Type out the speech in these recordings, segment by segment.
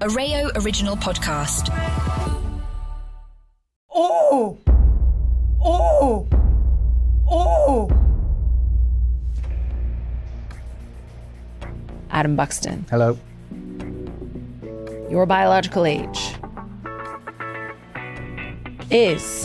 a Rayo original podcast. Oh! Oh! Oh! Adam Buxton, Hello. your biological age is...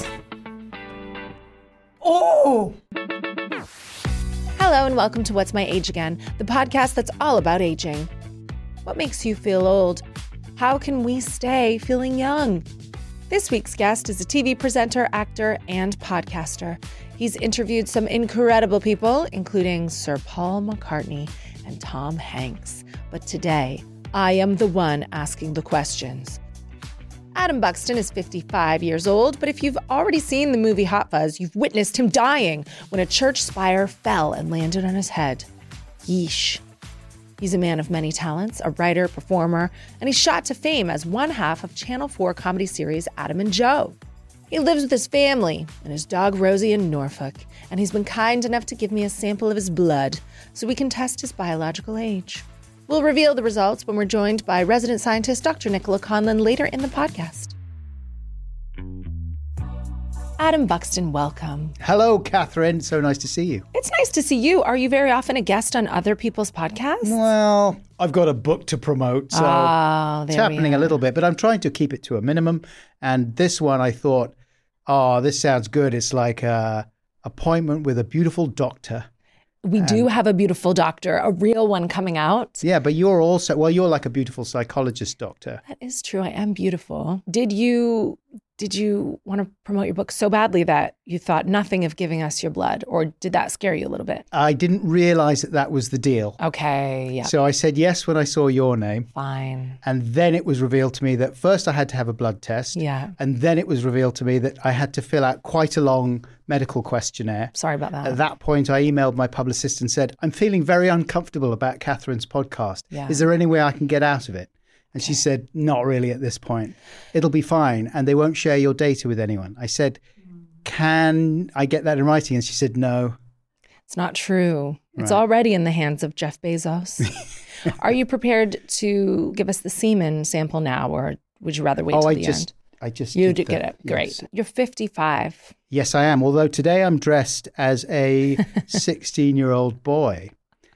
Oh! Hello and welcome to What's My Age Again, the podcast that's all about aging. What makes you feel old? How can we stay feeling young? This week's guest is a TV presenter, actor, and podcaster. He's interviewed some incredible people, including Sir Paul McCartney and Tom Hanks. But today, I am the one asking the questions. Adam Buxton is 55 years old, but if you've already seen the movie Hot Fuzz, you've witnessed him dying when a church spire fell and landed on his head. Yeesh. He's a man of many talents, a writer, performer, and he's shot to fame as one half of Channel 4 comedy series Adam and Joe. He lives with his family and his dog Rosie in Norfolk, and he's been kind enough to give me a sample of his blood so we can test his biological age. We'll reveal the results when we're joined by resident scientist Dr. Nicola Conlon later in the podcast. Adam Buxton, welcome. Hello, Catherine. So nice to see you. It's nice to see you. Are you very often a guest on other people's podcasts? Well, I've got a book to promote, so it's happening a little bit, but I'm trying to keep it to a minimum. And this one, I thought, oh, this sounds good. It's like a appointment with a beautiful doctor. We do have a beautiful doctor, a real one coming out. Yeah, but you're also, well, you're like a beautiful psychologist doctor. That is true. I am beautiful. Did you want to promote your book so badly that you thought nothing of giving us your blood, or did that scare you a little bit? I didn't realize that was the deal. Okay, yeah. So I said yes when I saw your name. Fine. And then it was revealed to me that first I had to have a blood test. Yeah. And then it was revealed to me that I had to fill out quite a long medical questionnaire. Sorry about that. At that point, I emailed my publicist and said, I'm feeling very uncomfortable about Catherine's podcast. Yeah. Is there any way I can get out of it? And she said, not really at this point. It'll be fine. And they won't share your data with anyone. I said, can I get that in writing? And she said, no. It's not true. It's Right. already in the hands of Jeff Bezos. Are you prepared to give us the semen sample now, or would you rather wait till the end? I just You did did get that. it. Great. Yes. You're 55. Yes, I am. Although today I'm dressed as a 16-year-old boy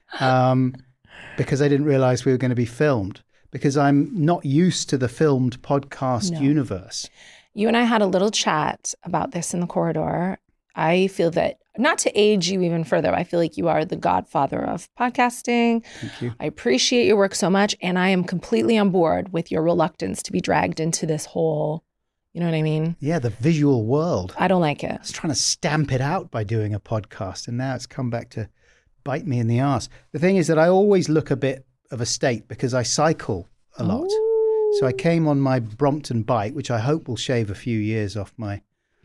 because I didn't realize we were going to be filmed, because I'm not used to the filmed podcast universe. You and I had a little chat about this in the corridor. I feel that, not to age you even further, I feel like you are the godfather of podcasting. Thank you. I appreciate your work so much, and I am completely on board with your reluctance to be dragged into this whole, you know what I mean? Yeah, the visual world. I don't like it. I was trying to stamp it out by doing a podcast, and now it's come back to bite me in the arse. The thing is that I always look a bit of a state because I cycle a lot. Ooh. So I came on my Brompton bike, which I hope will shave a few years off my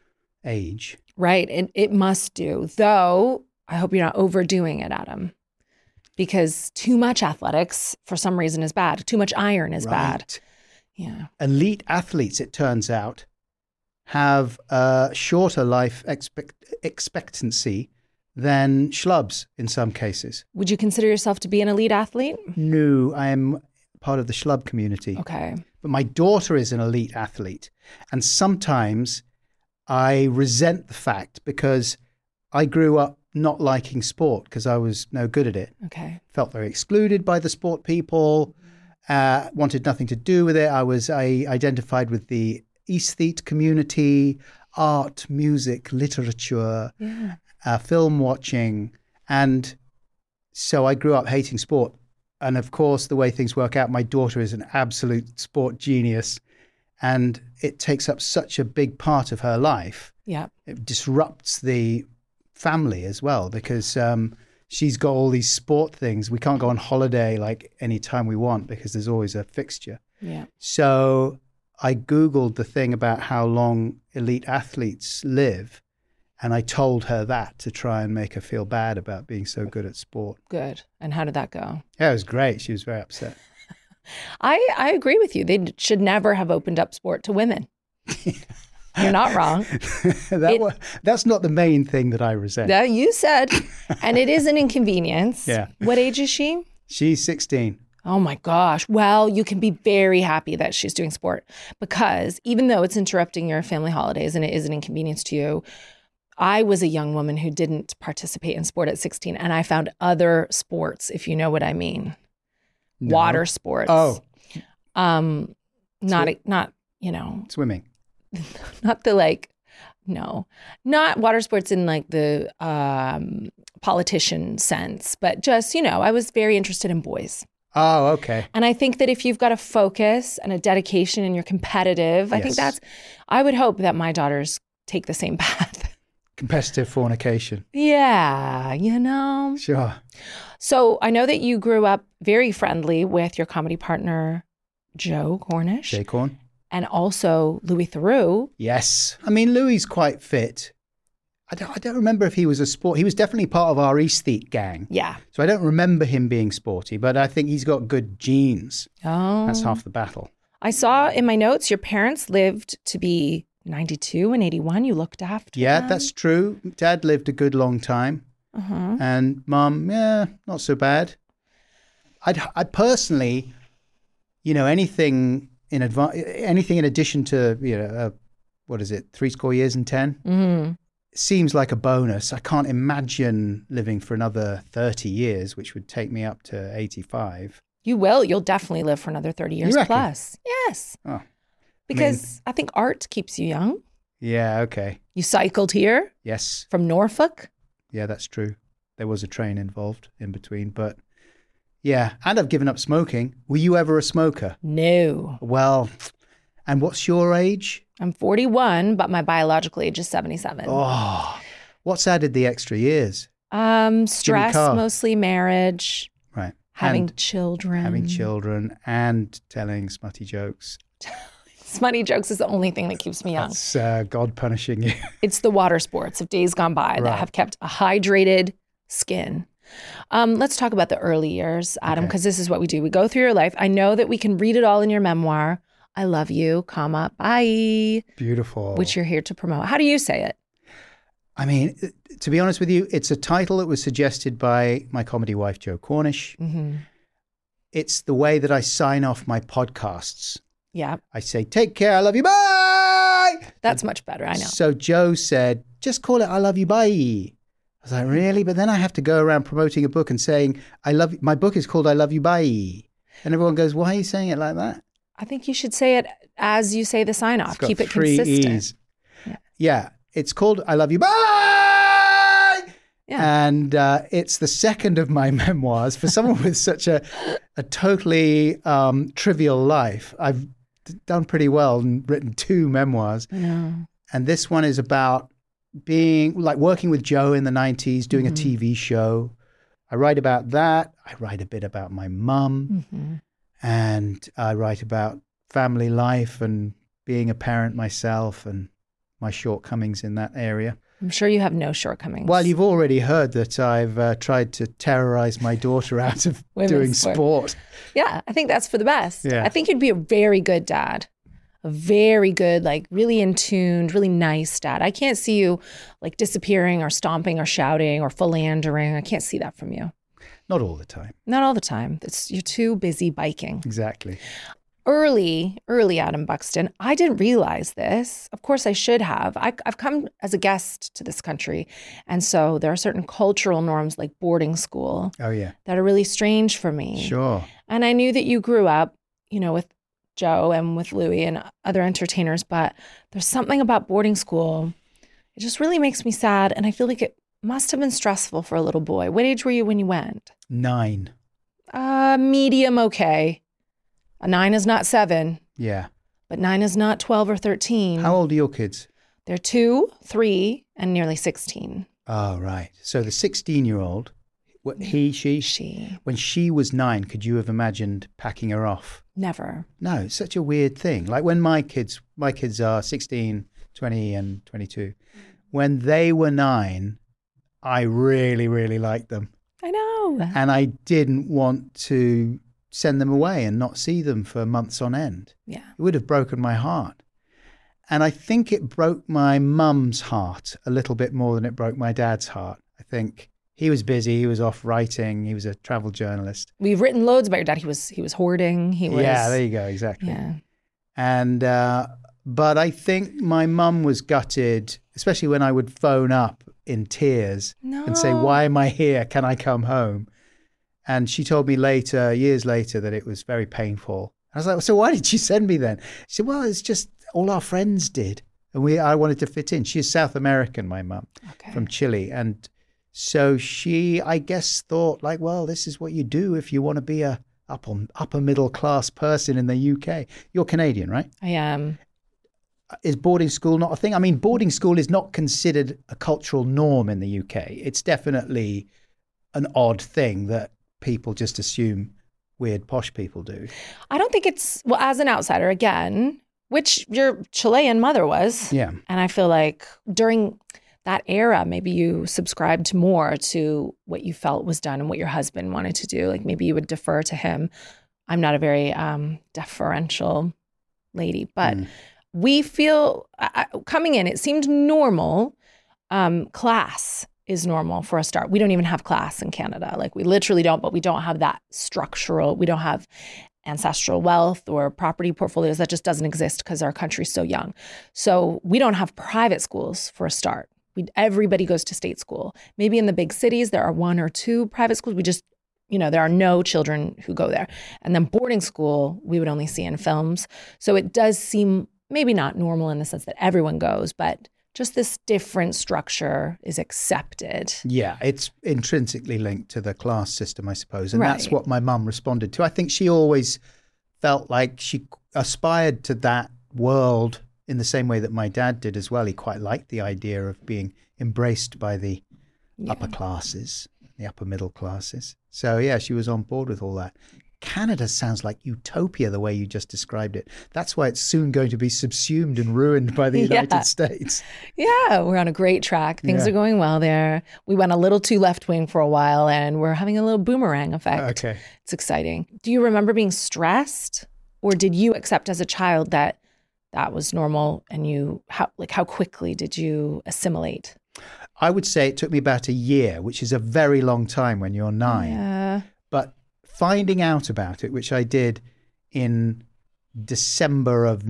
age. Right, and it must do. Though, I hope you're not overdoing it, Adam, because too much athletics for some reason is bad. Too much iron is bad. Right. Yeah. Elite athletes, it turns out, have a shorter life expectancy than schlubs in some cases. Would you consider yourself to be an elite athlete? No, I am part of the schlub community. Okay. But my daughter is an elite athlete. And sometimes I resent the fact because I grew up not liking sport because I was no good at it. Okay. Felt very excluded by the sport people, wanted nothing to do with it. I identified with the aesthete community, art, music, literature, film watching. And so I grew up hating sport. And of course, the way things work out, my daughter is an absolute sport genius. And it takes up such a big part of her life. Yeah. It disrupts the family as well because she's got all these sport things. We can't go on holiday like any time we want because there's always a fixture. Yeah. So I Googled the thing about how long elite athletes live. And I told her that to try and make her feel bad about being so good at sport. Good. And how did that go? Yeah, it was great. She was very upset. I agree with you. They should never have opened up sport to women. You're not wrong. That's not the main thing that I resent. Yeah, you said. And it is an inconvenience. Yeah. What age is she? She's 16. Oh my gosh. Well, you can be very happy that she's doing sport because even though it's interrupting your family holidays and it is an inconvenience to you, I was a young woman who didn't participate in sport at 16 and I found other sports, if you know what I mean. No. Water sports. Oh. Not, Swimming. not the not water sports in like the politician sense, but just, I was very interested in boys. Oh, okay. And I think that if you've got a focus and a dedication and you're competitive, I think I would hope that my daughters take the same path. Competitive fornication. Yeah, Sure. So I know that you grew up very friendly with your comedy partner, Joe Cornish. Jay Corn. And also Louis Theroux. Yes. I mean, Louis quite fit. I don't remember if he was a sport. He was definitely part of our aesthete gang. Yeah. So I don't remember him being sporty, but I think he's got good genes. Oh. That's half the battle. I saw in my notes your parents lived to be 92 and 81. You looked after them. That's true. Dad lived a good long time. Uh-huh. And Mum, not so bad. I personally, anything in addition to, 70 years and 10, Mm-hmm. seems like a bonus. I can't imagine living for another 30 years, which would take me up to 85. You will. You'll definitely live for another 30 years plus. Yes. Oh. Because I think art keeps you young. Yeah, okay. You cycled here Yes. from Norfolk. Yeah, that's true. There was a train involved in between, but yeah. And I've given up smoking. Were you ever a smoker? No. Well, and what's your age? I'm 41, but my biological age is 77. Oh, what's added the extra years? Stress, Carr. mostly marriage, Right. having And children. having children and telling smutty jokes. Smutty jokes is the only thing that keeps me young. That's God punishing you. It's the water sports of days gone by that have kept a hydrated skin. Let's talk about the early years, Adam, because this is what we do. We go through your life. I know that we can read it all in your memoir. I love you, comma, bye. Beautiful. Which you're here to promote. How do you say it? I mean, to be honest with you, it's a title that was suggested by my comedy wife, Joe Cornish. Mm-hmm. It's the way that I sign off my podcasts. Yeah. I say, take care, I love you, bye. That's much better, I know. So Joe said, just call it I love you, bye. I was like, really? But then I have to go around promoting a book and saying, I love you. My book is called I Love You, bye. And everyone goes, why are you saying it like that? I think you should say it as you say the sign off. Keep it 3 consistent. E's. Yeah. It's called I Love You, bye. Yeah. And it's the second of my memoirs. For someone with such a totally trivial life, I've done pretty well and written 2 memoirs. I know. And this one is about working with Joe in the 90s, doing a TV show. I write about that. I write a bit about my mum. Mm-hmm. And I write about family life and being a parent myself and my shortcomings in that area. I'm sure you have no shortcomings. Well, you've already heard that I've tried to terrorize my daughter out of doing sport. Yeah, I think that's for the best. Yeah. I think you'd be a very good dad. A very good, really in tune, really nice dad. I can't see you disappearing or stomping or shouting or philandering. I can't see that from you. Not all the time. Not all the time. You're too busy biking. Exactly. Early Adam Buxton, I didn't realize this. Of course, I should have. I've come as a guest to this country. And so there are certain cultural norms like boarding school Oh, yeah. that are really strange for me. Sure. And I knew that you grew up, with Joe and with Louis and other entertainers, but there's something about boarding school. It just really makes me sad. And I feel like it must have been stressful for a little boy. What age were you when you went? 9. Medium, okay. A 9 is not 7, Yeah. but 9 is not 12 or 13. How old are your kids? They're 2, 3, and nearly 16. Oh, right. So the 16-year-old, she, when she was 9, could you have imagined packing her off? Never. No, it's such a weird thing. Like when my kids are 16, 20, and 22. When they were 9, I really, really liked them. I know. And I didn't want to send them away and not see them for months on end. Yeah. It would have broken my heart. And I think it broke my mum's heart a little bit more than it broke my dad's heart. I think He was busy. He was off writing. He was a travel journalist. We've written loads about your dad. He was hoarding. Yeah, there you go. Exactly. Yeah. And but I think my mum was gutted, especially when I would phone up in tears and say, "Why am I here? Can I come home?" And she told me later, years later, that it was very painful. I was like, "So why did you send me then?" She said, "Well, it's just all our friends did, and I wanted to fit in." She's South American, my mum, from Chile, and so she, I guess, thought like, well, this is what you do if you want to be a upper middle class person in the UK. You're Canadian, right? I am. Is boarding school not a thing? I mean, boarding school is not considered a cultural norm in the UK. It's definitely an odd thing that people just assume weird posh people do. I don't think it's, well, as an outsider, again, which your Chilean mother was. Yeah. And I feel like during that era, maybe you subscribed more to what you felt was done and what your husband wanted to do. Like maybe you would defer to him. I'm not a very deferential lady, but we feel coming in, it seemed normal. Class is normal for a start. We don't even have class in Canada. Like we literally don't, but we don't have that structural, we don't have ancestral wealth or property portfolios. That just doesn't exist because our country's so young. So we don't have private schools for a start. Everybody goes to state school. Maybe in the big cities, there are 1 or 2 private schools. We just, there are no children who go there. And then boarding school, we would only see in films. So it does seem maybe not normal in the sense that everyone goes, but just this different structure is accepted. Yeah, it's intrinsically linked to the class system, I suppose. And that's what my mum responded to. I think she always felt like she aspired to that world in the same way that my dad did as well. He quite liked the idea of being embraced by the upper classes, the upper middle classes. So yeah, she was on board with all that. Canada sounds like utopia the way you just described it. That's why it's soon going to be subsumed and ruined by the United States. Yeah, we're on a great track. Things are going well there. We went a little too left-wing for a while and we're having a little boomerang effect. Okay. It's exciting. Do you remember being stressed, or did you accept as a child that was normal, and how quickly did you assimilate? I would say it took me about a year, which is a very long time when you're 9. Yeah. But finding out about it, which I did in December of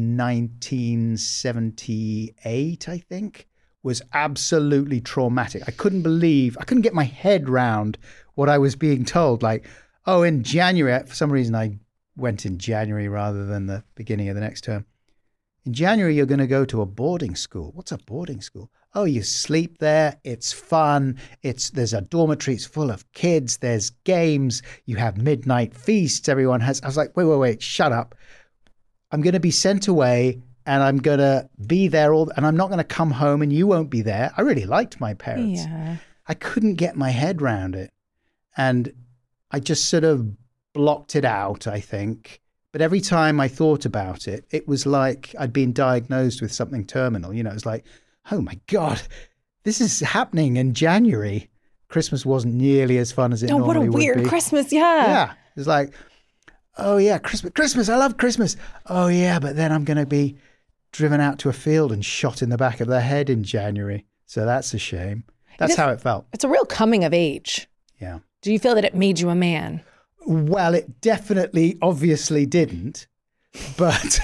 1978, I think, was absolutely traumatic. I couldn't get my head round what I was being told. Like, oh, in January, for some reason I went in January rather than the beginning of the next term. In January, you're going to go to a boarding school. What's a boarding school? Oh, you sleep there. It's fun. There's a dormitory. It's full of kids. There's games. You have midnight feasts. Everyone has. I was like, wait, shut up. I'm going to be sent away and I'm going to be there and I'm not going to come home and you won't be there. I really liked my parents. Yeah. I couldn't get my head around it. And I just sort of blocked it out, I think. But every time I thought about it, it was like I'd been diagnosed with something terminal. It was like, oh my God, this is happening in January. Christmas wasn't nearly as fun as it normally would be. Oh, what a weird Christmas, yeah. Yeah, it was like, oh yeah, Christmas, I love Christmas. Oh yeah, but then I'm going to be driven out to a field and shot in the back of the head in January. So that's a shame. That's how it felt. It's a real coming of age. Yeah. Do you feel that it made you a man? Well, it definitely, obviously didn't, but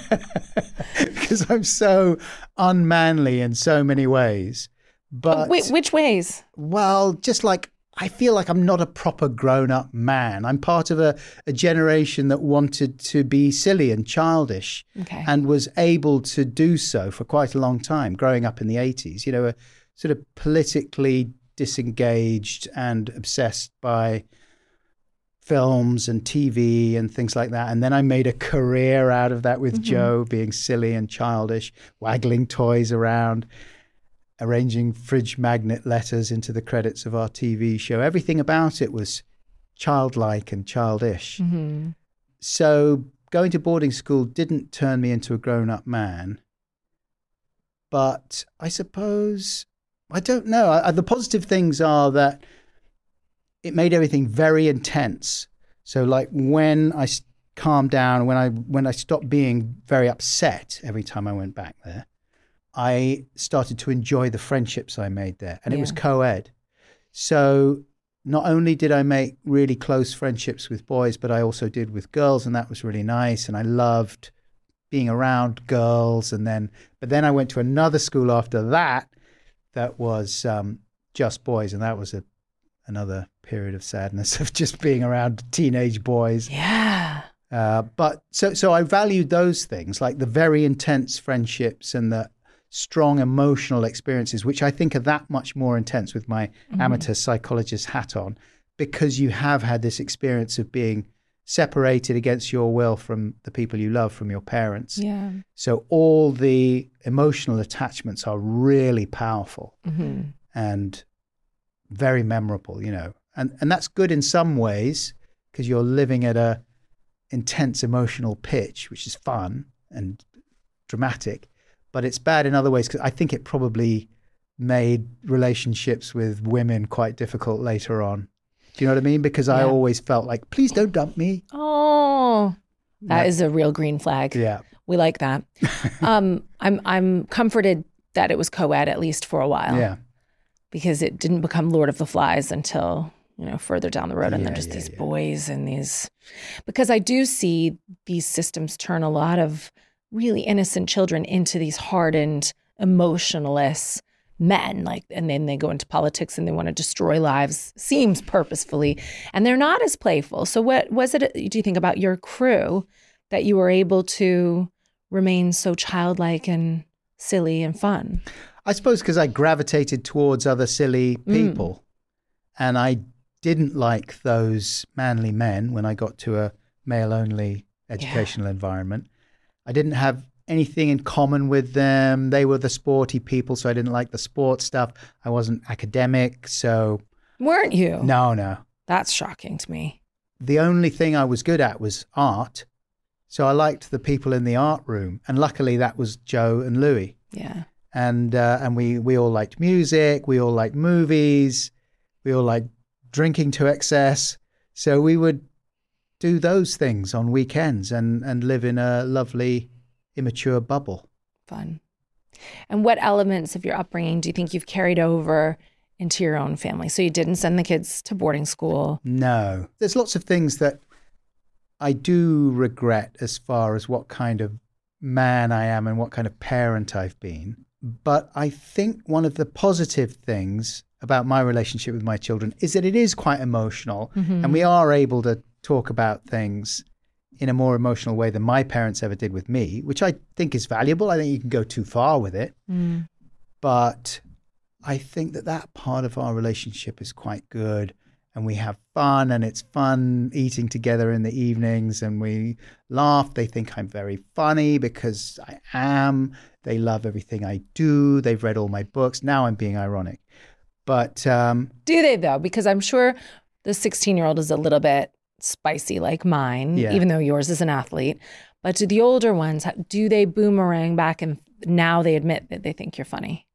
because I'm so unmanly in so many ways. But which ways? Well, just like I feel like I'm not a proper grown-up man. I'm part of a generation that wanted to be silly and childish and was able to do so for quite a long time, growing up in the 80s, a sort of politically disengaged and obsessed by films and TV and things like that. And then I made a career out of that with Joe, being silly and childish, waggling toys around, arranging fridge magnet letters into the credits of our TV show. Everything about it was childlike and childish. Mm-hmm. So going to boarding school didn't turn me into a grown-up man. But I suppose, I don't know. The positive things are that it made everything very intense. So like when I calmed down, when I stopped being very upset every time I went back there, I started to enjoy the friendships I made there. And it was co-ed. So not only did I make really close friendships with boys, but I also did with girls, and that was really nice. And I loved being around girls. But then I went to another school after that was just boys, and that was another period of sadness of just being around teenage boys. Yeah. But so I valued those things, like the very intense friendships and the strong emotional experiences, which I think are that much more intense with my amateur psychologist hat on, because you have had this experience of being separated against your will from the people you love, from your parents. Yeah. So all the emotional attachments are really powerful and very memorable, you know. And that's good in some ways because you're living at a intense emotional pitch, which is fun and dramatic. But it's bad in other ways because I think it probably made relationships with women quite difficult later on. Do you know what I mean? Because I always felt like, please don't dump me. Oh, that is a real green flag. Yeah. We like that. I'm comforted that it was co-ed at least for a while. Yeah. Because it didn't become Lord of the Flies until, you know, further down the road. And then just these boys and these, because I do see these systems turn a lot of really innocent children into these hardened, emotionless men, like, and then they go into politics and they want to destroy lives, seems purposefully, and they're not as playful. So what was it, do you think, about your crew that you were able to remain so childlike and silly and fun? I suppose because I gravitated towards other silly people and I didn't like those manly men when I got to a male-only educational environment. I didn't have anything in common with them. They were the sporty people, so I didn't like the sports stuff. I wasn't academic, so... Weren't you? No. That's shocking to me. The only thing I was good at was art, so I liked the people in the art room, and luckily that was Joe and Louis. Yeah. And we all liked music, we all liked movies, we all liked drinking to excess, so we would do those things on weekends and live in a lovely, immature bubble. Fun. And what elements of your upbringing do you think you've carried over into your own family? So you didn't send the kids to boarding school? No. There's lots of things that I do regret as far as what kind of man I am and what kind of parent I've been. But I think one of the positive things about my relationship with my children is that it is quite emotional and we are able to talk about things in a more emotional way than my parents ever did with me, which I think is valuable. I think you can go too far with it. But I think that part of our relationship is quite good and we have fun, and it's fun eating together in the evenings and we laugh. They think I'm very funny because I am. They love everything I do. They've read all my books. Now I'm being ironic. But do they though? Because I'm sure the 16-year-old is a little bit spicy like mine, even though yours is an athlete. But do the older ones, do they boomerang back and now they admit that they think you're funny?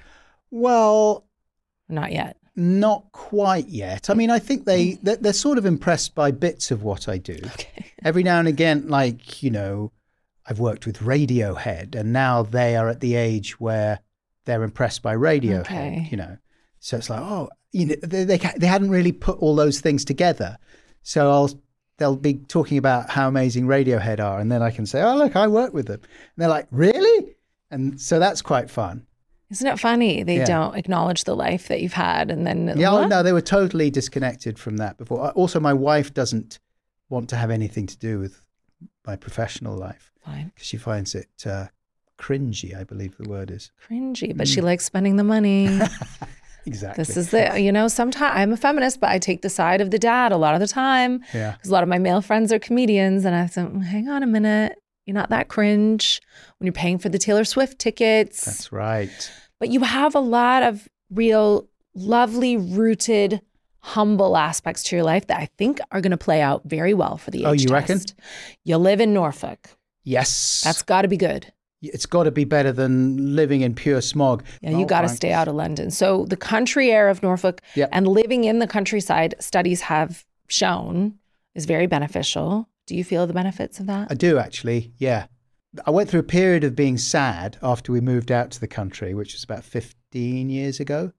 Well, not yet. Not quite yet. I mean, I think they're sort of impressed by bits of what I do. Okay. Every now and again, like, you know, I've worked with Radiohead and now they are at the age where they're impressed by Radiohead, you know. So it's like, oh, you know, they hadn't really put all those things together. So they'll be talking about how amazing Radiohead are. And then I can say, oh, look, I work with them. And they're like, really? And so that's quite fun. Isn't it funny? They don't acknowledge the life that you've had. And then, no, they were totally disconnected from that before. Also, my wife doesn't want to have anything to do with my professional life. Fine. Because she finds it cringy, I believe the word is. Cringy, but she likes spending the money. Exactly. This is you know, sometimes I'm a feminist, but I take the side of the dad a lot of the time. Yeah. Because a lot of my male friends are comedians. And I said, hang on a minute. You're not that cringe when you're paying for the Taylor Swift tickets. That's right. But you have a lot of real, lovely, rooted, humble aspects to your life that I think are going to play out very well for the age test. You reckon? You live in Norfolk. Yes. That's got to be good. It's got to be better than living in pure smog. Yeah, you got to stay out of London. So the country air of Norfolk and living in the countryside, studies have shown, is very beneficial. Do you feel the benefits of that? I do, actually, yeah. I went through a period of being sad after we moved out to the country, which was about 15 years ago.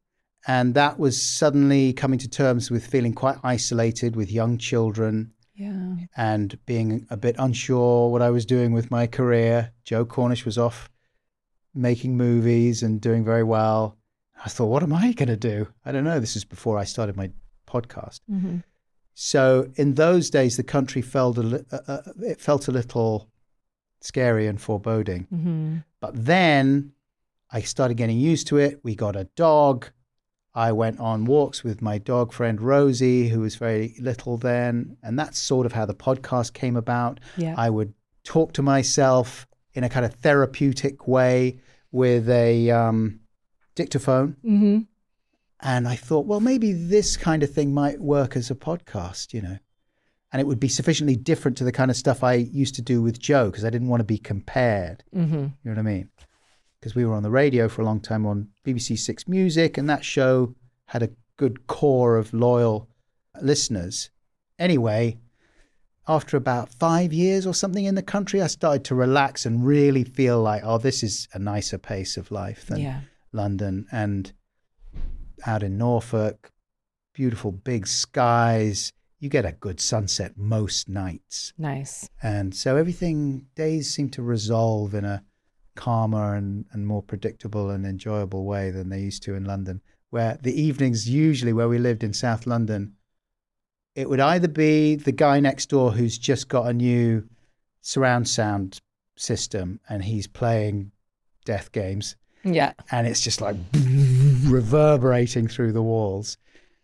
And that was suddenly coming to terms with feeling quite isolated with young children. Yeah. And being a bit unsure what I was doing with my career. Joe Cornish was off making movies and doing very well. I thought, what am I going to do? I don't know. This is before I started my podcast. Mm-hmm. So in those days, the country felt it felt a little scary and foreboding. Mm-hmm. But then I started getting used to it. We got a dog. I went on walks with my dog friend Rosie, who was very little then. And that's sort of how the podcast came about. Yeah. I would talk to myself in a kind of therapeutic way with a dictaphone. Mm-hmm. And I thought, well, maybe this kind of thing might work as a podcast, you know. And it would be sufficiently different to the kind of stuff I used to do with Joe, because I didn't want to be compared. Mm-hmm. You know what I mean? Because we were on the radio for a long time on BBC Six Music, and that show had a good core of loyal listeners. Anyway, after about 5 years or something in the country, I started to relax and really feel like, oh, this is a nicer pace of life than London. And out in Norfolk, beautiful big skies. You get a good sunset most nights. Nice. And so days seem to resolve in a calmer and more predictable and enjoyable way than they used to in London, where the evenings, usually where we lived in South London, it would either be the guy next door who's just got a new surround sound system and he's playing death games. Yeah. And it's just like reverberating through the walls.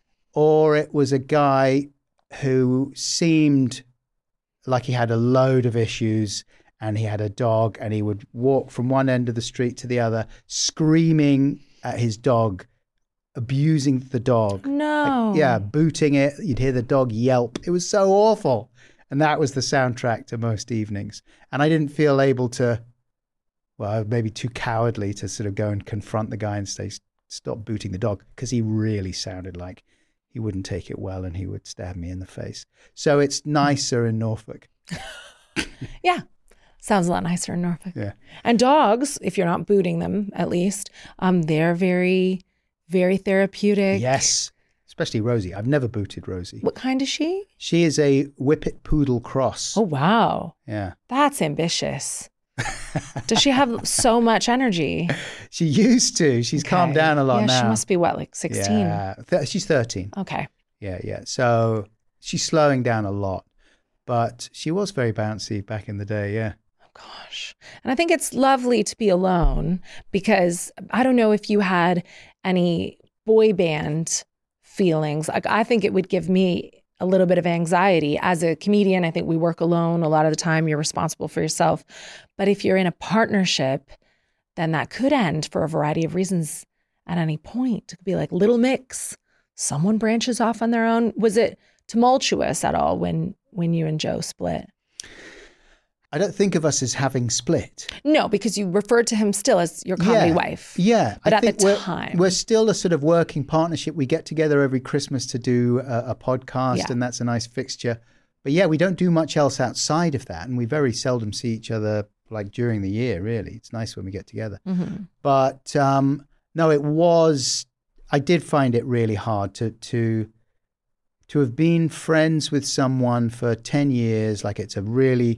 Or it was a guy who seemed like he had a load of issues and he had a dog and he would walk from one end of the street to the other, screaming at his dog, abusing the dog. No. Booting it. You'd hear the dog yelp. It was so awful. And that was the soundtrack to most evenings. And I didn't feel able to, well, maybe too cowardly to sort of go and confront the guy and say, stop booting the dog, because he really sounded like he wouldn't take it well and he would stab me in the face. So it's nicer in Norfolk. Yeah. Sounds a lot nicer in Norfolk. Yeah. And dogs, if you're not booting them, at least, they're very, very therapeutic. Yes. Especially Rosie. I've never booted Rosie. What kind is she? She is a Whippet Poodle cross. Oh, wow. Yeah. That's ambitious. Does she have so much energy? She used to. She's calmed down a lot now. She must be what, like 16? Yeah. She's 13. Okay. Yeah. So she's slowing down a lot. But she was very bouncy back in the day, yeah. Oh, gosh. And I think it's lovely to be alone, because I don't know if you had any boy band feelings. Like, I think it would give me a little bit of anxiety. As a comedian, I think we work alone. A lot of the time you're responsible for yourself. But if you're in a partnership, then that could end for a variety of reasons at any point. It could be like Little Mix. Someone branches off on their own. Was it tumultuous at all when you and Joe split? I don't think of us as having split. No, because you referred to him still as your comedy wife. Yeah. But I at think the time. We're still a sort of working partnership. We get together every Christmas to do a podcast, and that's a nice fixture. But yeah, we don't do much else outside of that. And we very seldom see each other like during the year, really. It's nice when we get together. Mm-hmm. But no, I did find it really hard to have been friends with someone for 10 years. Like, it's a really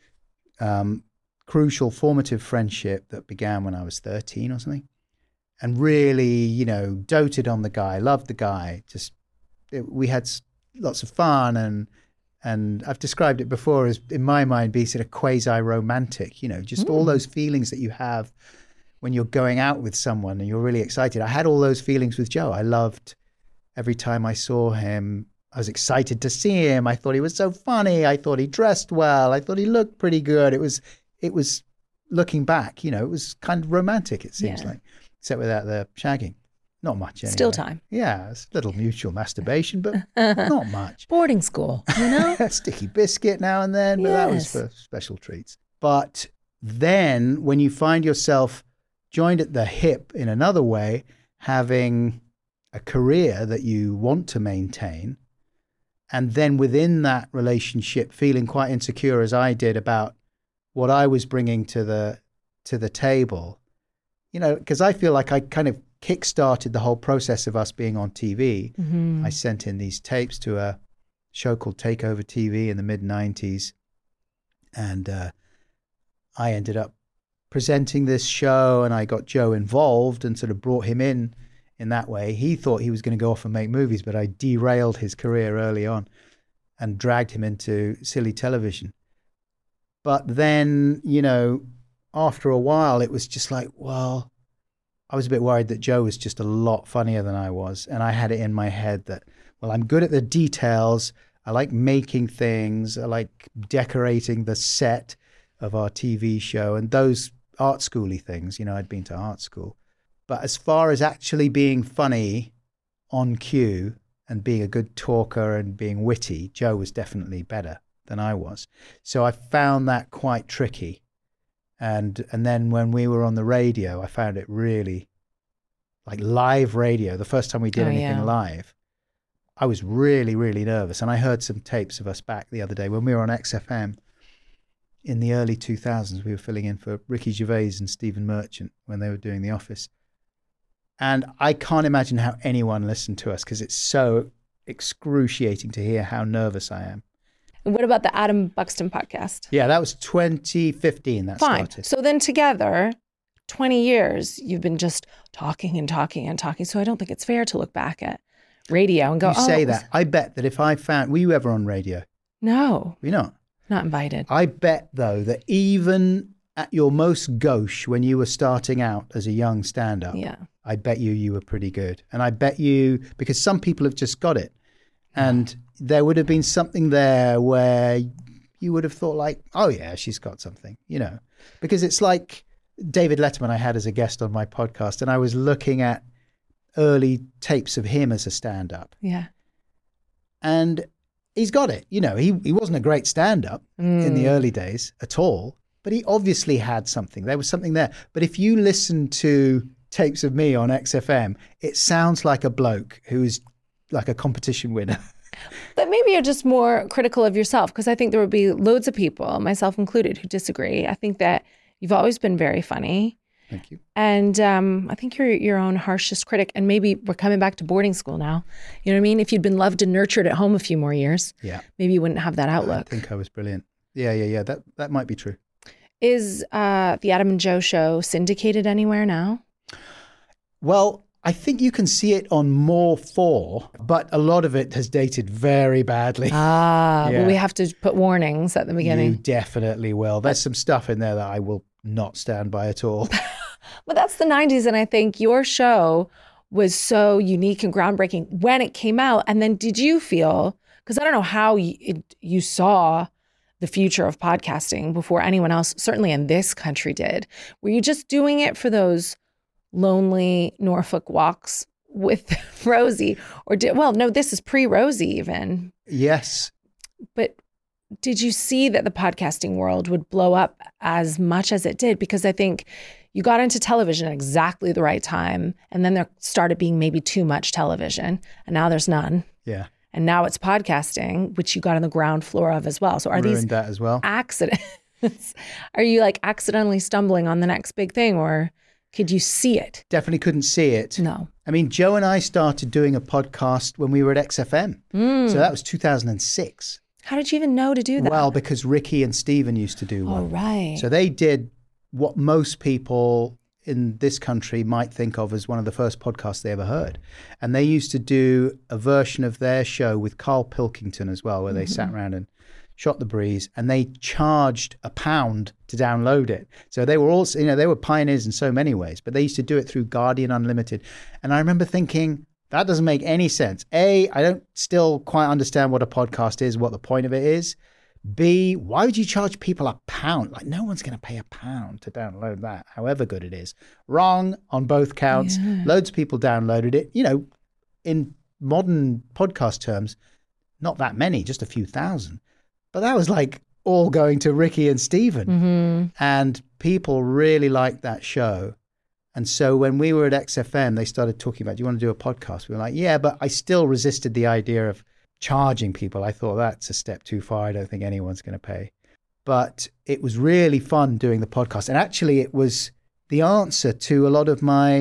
crucial, formative friendship that began when I was 13 or something, and really, doted on the guy, loved the guy. We had lots of fun, and I've described it before as, in my mind, be sort of quasi-romantic, just all those feelings that you have when you're going out with someone and you're really excited. I had all those feelings with Joe. I loved every time I saw him. I was excited to see him. I thought he was so funny. I thought he dressed well. I thought he looked pretty good. It was looking back, it was kind of romantic, it seems like, except without the shagging. Not much anyway. Still time. Yeah, it's a little mutual masturbation, but not much. Boarding school, Sticky biscuit now and then, but that was for special treats. But then when you find yourself joined at the hip in another way, having a career that you want to maintain, and then within that relationship feeling quite insecure, as I did, about what I was bringing to the table, because I feel like I kind of kick-started the whole process of us being on TV. I sent in these tapes to a show called Takeover TV in the mid-90s. And I ended up presenting this show, and I got Joe involved and sort of brought him in that way. He thought he was going to go off and make movies, but I derailed his career early on and dragged him into silly television. But then, you know, after a while, it was just like, well, I was a bit worried that Joe was just a lot funnier than I was. And I had it in my head that, well, I'm good at the details. I like making things. I like decorating the set of our TV show and those art schooly things. You know, I'd been to art school. But as far as actually being funny on cue and being a good talker and being witty, Joe was definitely better than I was. So I found that quite tricky. And then when we were on the radio, I found it really, like live radio, the first time we did anything live, I was really, really nervous. And I heard some tapes of us back the other day when we were on XFM in the early 2000s. We were filling in for Ricky Gervais and Stephen Merchant when they were doing The Office. And I can't imagine how anyone listened to us because it's so excruciating to hear how nervous I am. And what about the Adam Buxton podcast? Yeah, that was 2015 that started. So then together, 20 years, you've been just talking and talking and talking. So I don't think it's fair to look back at radio and go, You say that. I bet that if I found... Were you ever on radio? No. Were you not? Not invited. I bet, though, that even at your most gauche when you were starting out as a young stand-up, I bet you were pretty good. And I bet you... Because some people have just got it. And there would have been something there where you would have thought like, oh yeah, she's got something, you know, because it's like David Letterman I had as a guest on my podcast, and I was looking at early tapes of him as a stand-up. Yeah. And he's got it. You know, he wasn't a great stand-up in the early days at all, but he obviously had something. There was something there. But if you listen to tapes of me on XFM, it sounds like a bloke who's like a competition winner. But maybe you're just more critical of yourself, because I think there would be loads of people, myself included, who disagree. I think that you've always been very funny. Thank you. And I think you're your own harshest critic. And maybe we're coming back to boarding school now. You know what I mean? If you'd been loved and nurtured at home a few more years, maybe you wouldn't have that outlook. I think I was brilliant. Yeah. That might be true. Is the Adam and Joe show syndicated anywhere now? Well, I think you can see it on More 4, but a lot of it has dated very badly. Well, we have to put warnings at the beginning. You definitely will. There's some stuff in there that I will not stand by at all. But that's the 90s, and I think your show was so unique and groundbreaking when it came out. And then did you feel, because I don't know how you saw the future of podcasting before anyone else, certainly in this country, did. Were you just doing it for those lonely Norfolk walks with Rosie? Or this is pre-Rosie even. Yes. But did you see that the podcasting world would blow up as much as it did? Because I think you got into television at exactly the right time, and then there started being maybe too much television, and now there's none. Yeah. And now it's podcasting, which you got on the ground floor of as well. So are Ruined these that as well. accidents? Are you like accidentally stumbling on the next big thing, or could you see it? Definitely couldn't see it. No. I mean, Joe and I started doing a podcast when we were at XFM. So that was 2006. How did you even know to do that? Well, because Ricky and Stephen used to do one. Oh, right. So they did what most people in this country might think of as one of the first podcasts they ever heard. And they used to do a version of their show with Carl Pilkington as well, where they sat around and shot the breeze, and they charged £1 to download it. So they were also, they were pioneers in so many ways, but they used to do it through Guardian Unlimited. And I remember thinking, that doesn't make any sense. A, I don't still quite understand what a podcast is, what the point of it is. B, why would you charge people £1? Like, no one's going to pay £1 to download that, however good it is. Wrong on both counts. Yeah. Loads of people downloaded it. In modern podcast terms, not that many, just a few thousand. But that was like all going to Ricky and Stephen. And people really liked that show. And so when we were at XFM, they started talking about, do you want to do a podcast? We were like, yeah, but I still resisted the idea of charging people. I thought that's a step too far. I don't think anyone's going to pay. But it was really fun doing the podcast. And actually it was the answer to a lot of my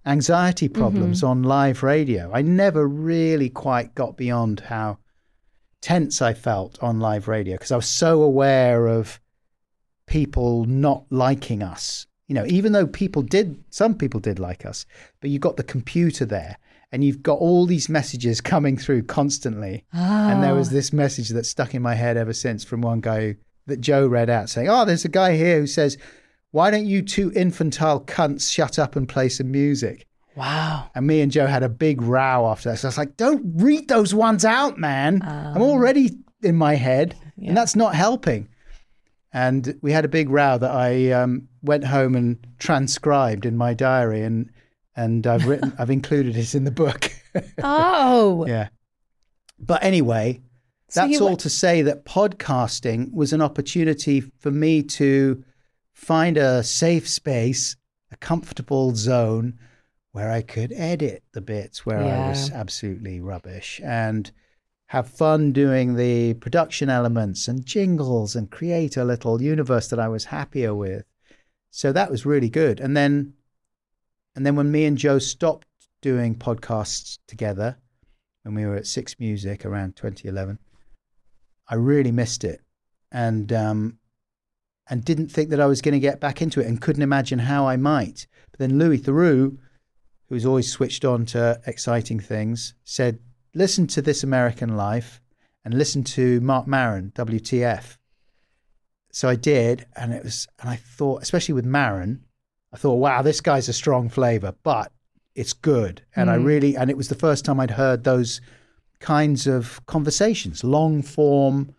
anxiety problems on live radio. I never really quite got beyond how tense I felt on live radio because I was so aware of people not liking us. You know, even though some people did like us, but you've got the computer there and you've got all these messages coming through constantly. And there was this message that stuck in my head ever since from one guy that Joe read out saying, there's a guy here who says, why don't you two infantile cunts shut up and play some music? Wow. And me and Joe had a big row after that. So I was like, don't read those ones out, man. I'm already in my head and that's not helping. And we had a big row that I went home and transcribed in my diary and I've included it in the book. Oh. Yeah. But anyway, that's all to say that podcasting was an opportunity for me to find a safe space, a comfortable zone where I could edit the bits where I was absolutely rubbish and have fun doing the production elements and jingles and create a little universe that I was happier with. So that was really good. And then when me and Joe stopped doing podcasts together, when we were at Six Music around 2011, I really missed it. And didn't think that I was going to get back into it and couldn't imagine how I might. But then Louis Theroux, who's always switched on to exciting things, said, listen to This American Life and listen to Marc Maron, WTF. So I did, and I thought, especially with Maron, I thought, wow, this guy's a strong flavor, but it's good. And and it was the first time I'd heard those kinds of conversations, long form,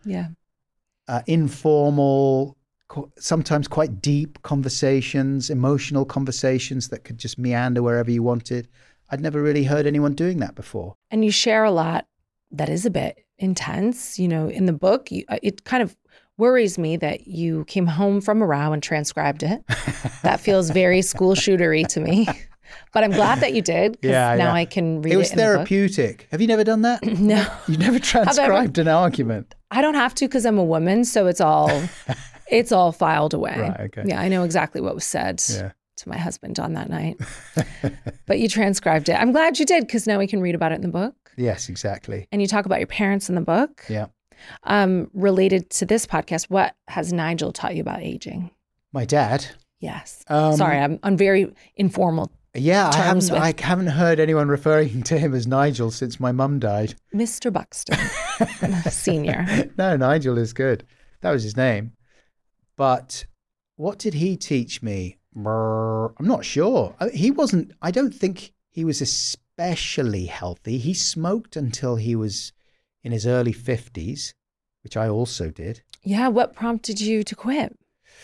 informal, sometimes quite deep conversations, emotional conversations that could just meander wherever you wanted. I'd never really heard anyone doing that before. And you share a lot that is a bit intense. You know, in the book, it kind of worries me that you came home from a row and transcribed it. That feels very school shootery to me. But I'm glad that you did, because now I can read it. It was therapeutic. Have you never done that? No. You never transcribed an argument? I don't have to because I'm a woman, so it's all filed away. Right, okay. Yeah, I know exactly what was said to my husband on that night. But you transcribed it. I'm glad you did, because now we can read about it in the book. Yes, exactly. And you talk about your parents in the book. Yeah. Related to this podcast, what has Nigel taught you about aging? My dad? Yes. Sorry, I'm on very informal terms. I haven't heard anyone referring to him as Nigel since my mum died. Mr. Buxton, Senior. No, Nigel is good. That was his name. But what did he teach me? I'm not sure. I don't think he was especially healthy. He smoked until he was in his early 50s, which I also did. Yeah. What prompted you to quit?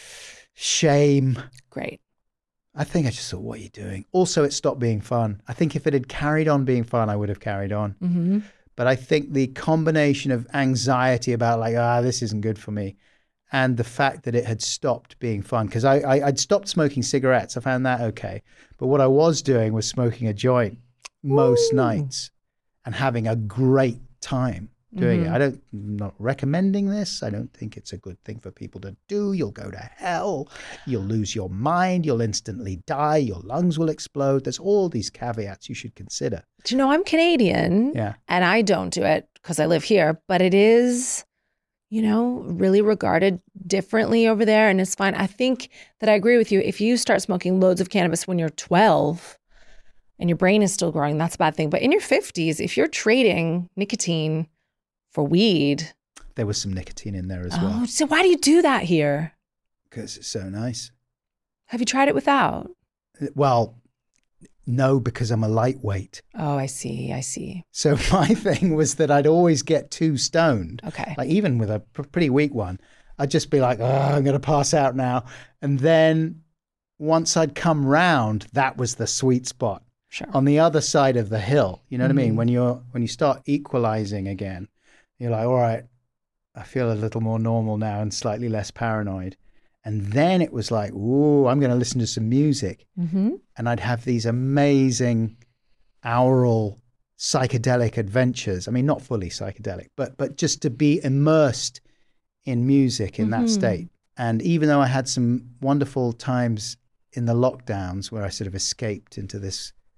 Shame. Great. I think I just thought, what are you doing? Also, it stopped being fun. I think if it had carried on being fun, I would have carried on. Mm-hmm. But I think the combination of anxiety about this isn't good for me, and the fact that it had stopped being fun, because I'd stopped smoking cigarettes. I found that okay. But what I was doing was smoking a joint most nights and having a great time doing it. I'm not recommending this. I don't think it's a good thing for people to do. You'll go to hell. You'll lose your mind. You'll instantly die. Your lungs will explode. There's all these caveats you should consider. Do you know, I'm Canadian and I don't do it because I live here, but it is, really regarded differently over there, and it's fine. I think that I agree with you. If you start smoking loads of cannabis when you're 12 and your brain is still growing, that's a bad thing. But in your 50s, if you're trading nicotine for weed. There was some nicotine in there as well. So why do you do that here? Because it's so nice. Have you tried it without? Well, no, because I'm a lightweight. Oh, I see. So my thing was that I'd always get too stoned. Okay. Like even with a pretty weak one, I'd just be like, I'm going to pass out now. And then once I'd come round, that was the sweet spot. Sure. On the other side of the hill, you know what I mean? When you start equalizing again, you're like, all right, I feel a little more normal now and slightly less paranoid. And then it was like, ooh, I'm going to listen to some music. Mm-hmm. And I'd have these amazing aural psychedelic adventures. I mean, not fully psychedelic, but just to be immersed in music in that state. And even though I had some wonderful times in the lockdowns where I sort of escaped into this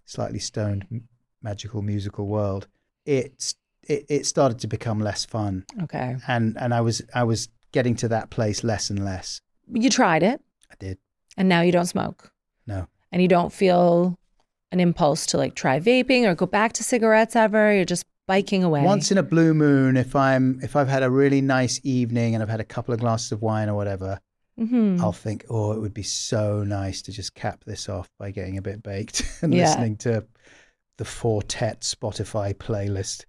slightly stoned, magical musical world, it started to become less fun. Okay. And I was getting to that place less and less. You tried it. I did. And now you don't smoke. No. And you don't feel an impulse to like try vaping or go back to cigarettes ever. You're just biking away. Once in a blue moon, if I've had a really nice evening and I've had a couple of glasses of wine or whatever, I'll think, oh, it would be so nice to just cap this off by getting a bit baked and listening to the Fortet Spotify playlist.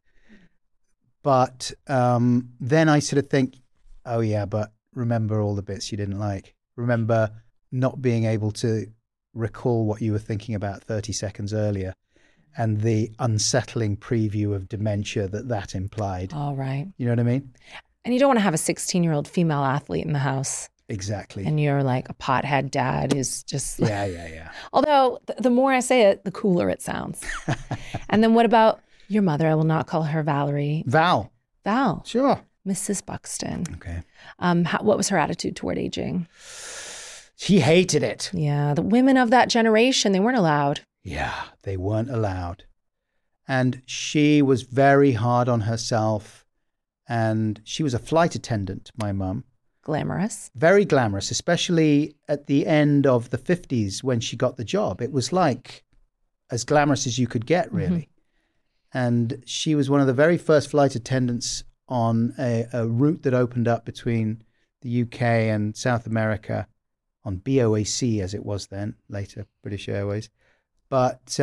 But then I sort of think, oh yeah, but remember all the bits you didn't like. Remember not being able to recall what you were thinking about 30 seconds earlier and the unsettling preview of dementia that implied. All right. You know what I mean? And you don't want to have a 16-year-old female athlete in the house. Exactly. And you're like a pothead dad who's just... Yeah. Although the more I say it, the cooler it sounds. And then what about your mother? I will not call her Valerie. Val. Sure. Mrs. Buxton. Okay. What was her attitude toward aging? She hated it. Yeah, the women of that generation, they weren't allowed. Yeah, they weren't allowed. And she was very hard on herself. And she was a flight attendant, my mum. Glamorous. Very glamorous, especially at the end of the 50s when she got the job. It was like as glamorous as you could get, really. And she was one of the very first flight attendants on a route that opened up between the UK and South America on BOAC, as it was then, later British Airways. But